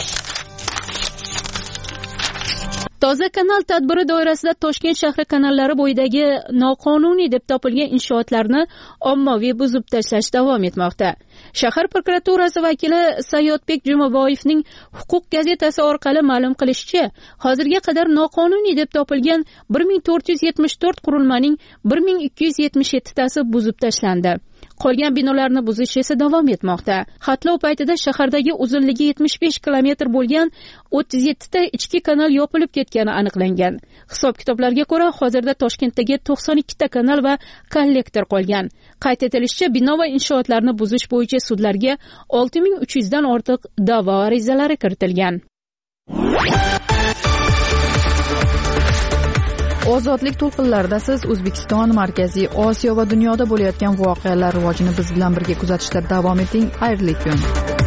Toza kanal tadbiri doirasida Toshkent shahri kanallari bo'yidagi noqonuniy deb topilgan inshootlarni ommaviy buzib tashlash davom etmoqda. Shahar prokuraturasi vakili Sayyodbek Jumaboyevning Huquq gazetasi orqali ma'lum qilishicha, hozirga qadar noqonuniy deb topilgan bir ming to'rt yuz yetmish to'rt qurilmaning bir ming ikki yuz yetmish yetti tasi buzib tashlandi. Qolgan binolarni buzish esa davom etmoqda. Xatlov paytida shahardagi uzunligi yetmish besh kilometr bo'lgan o'ttiz yetti ta ichki kanal yopilib ketgani aniqlangan. Hisob-kitoblarga ko'ra, hozirda Toshkentdagi to'qson ikki ta kanal va kollektor qolgan. Qayd etilishicha, bino va inshootlarni buzish bo'yicha sudlarga olti ming uch yuz dan ortiq da'vo arizalari kiritilgan. Ozodlik to'lqinlarida siz O'zbekiston, Markaziy Osiyo va dunyoda bo'layotgan voqealar rivojini biz bilan birga kuzatishda davom eting. Xayrli kun.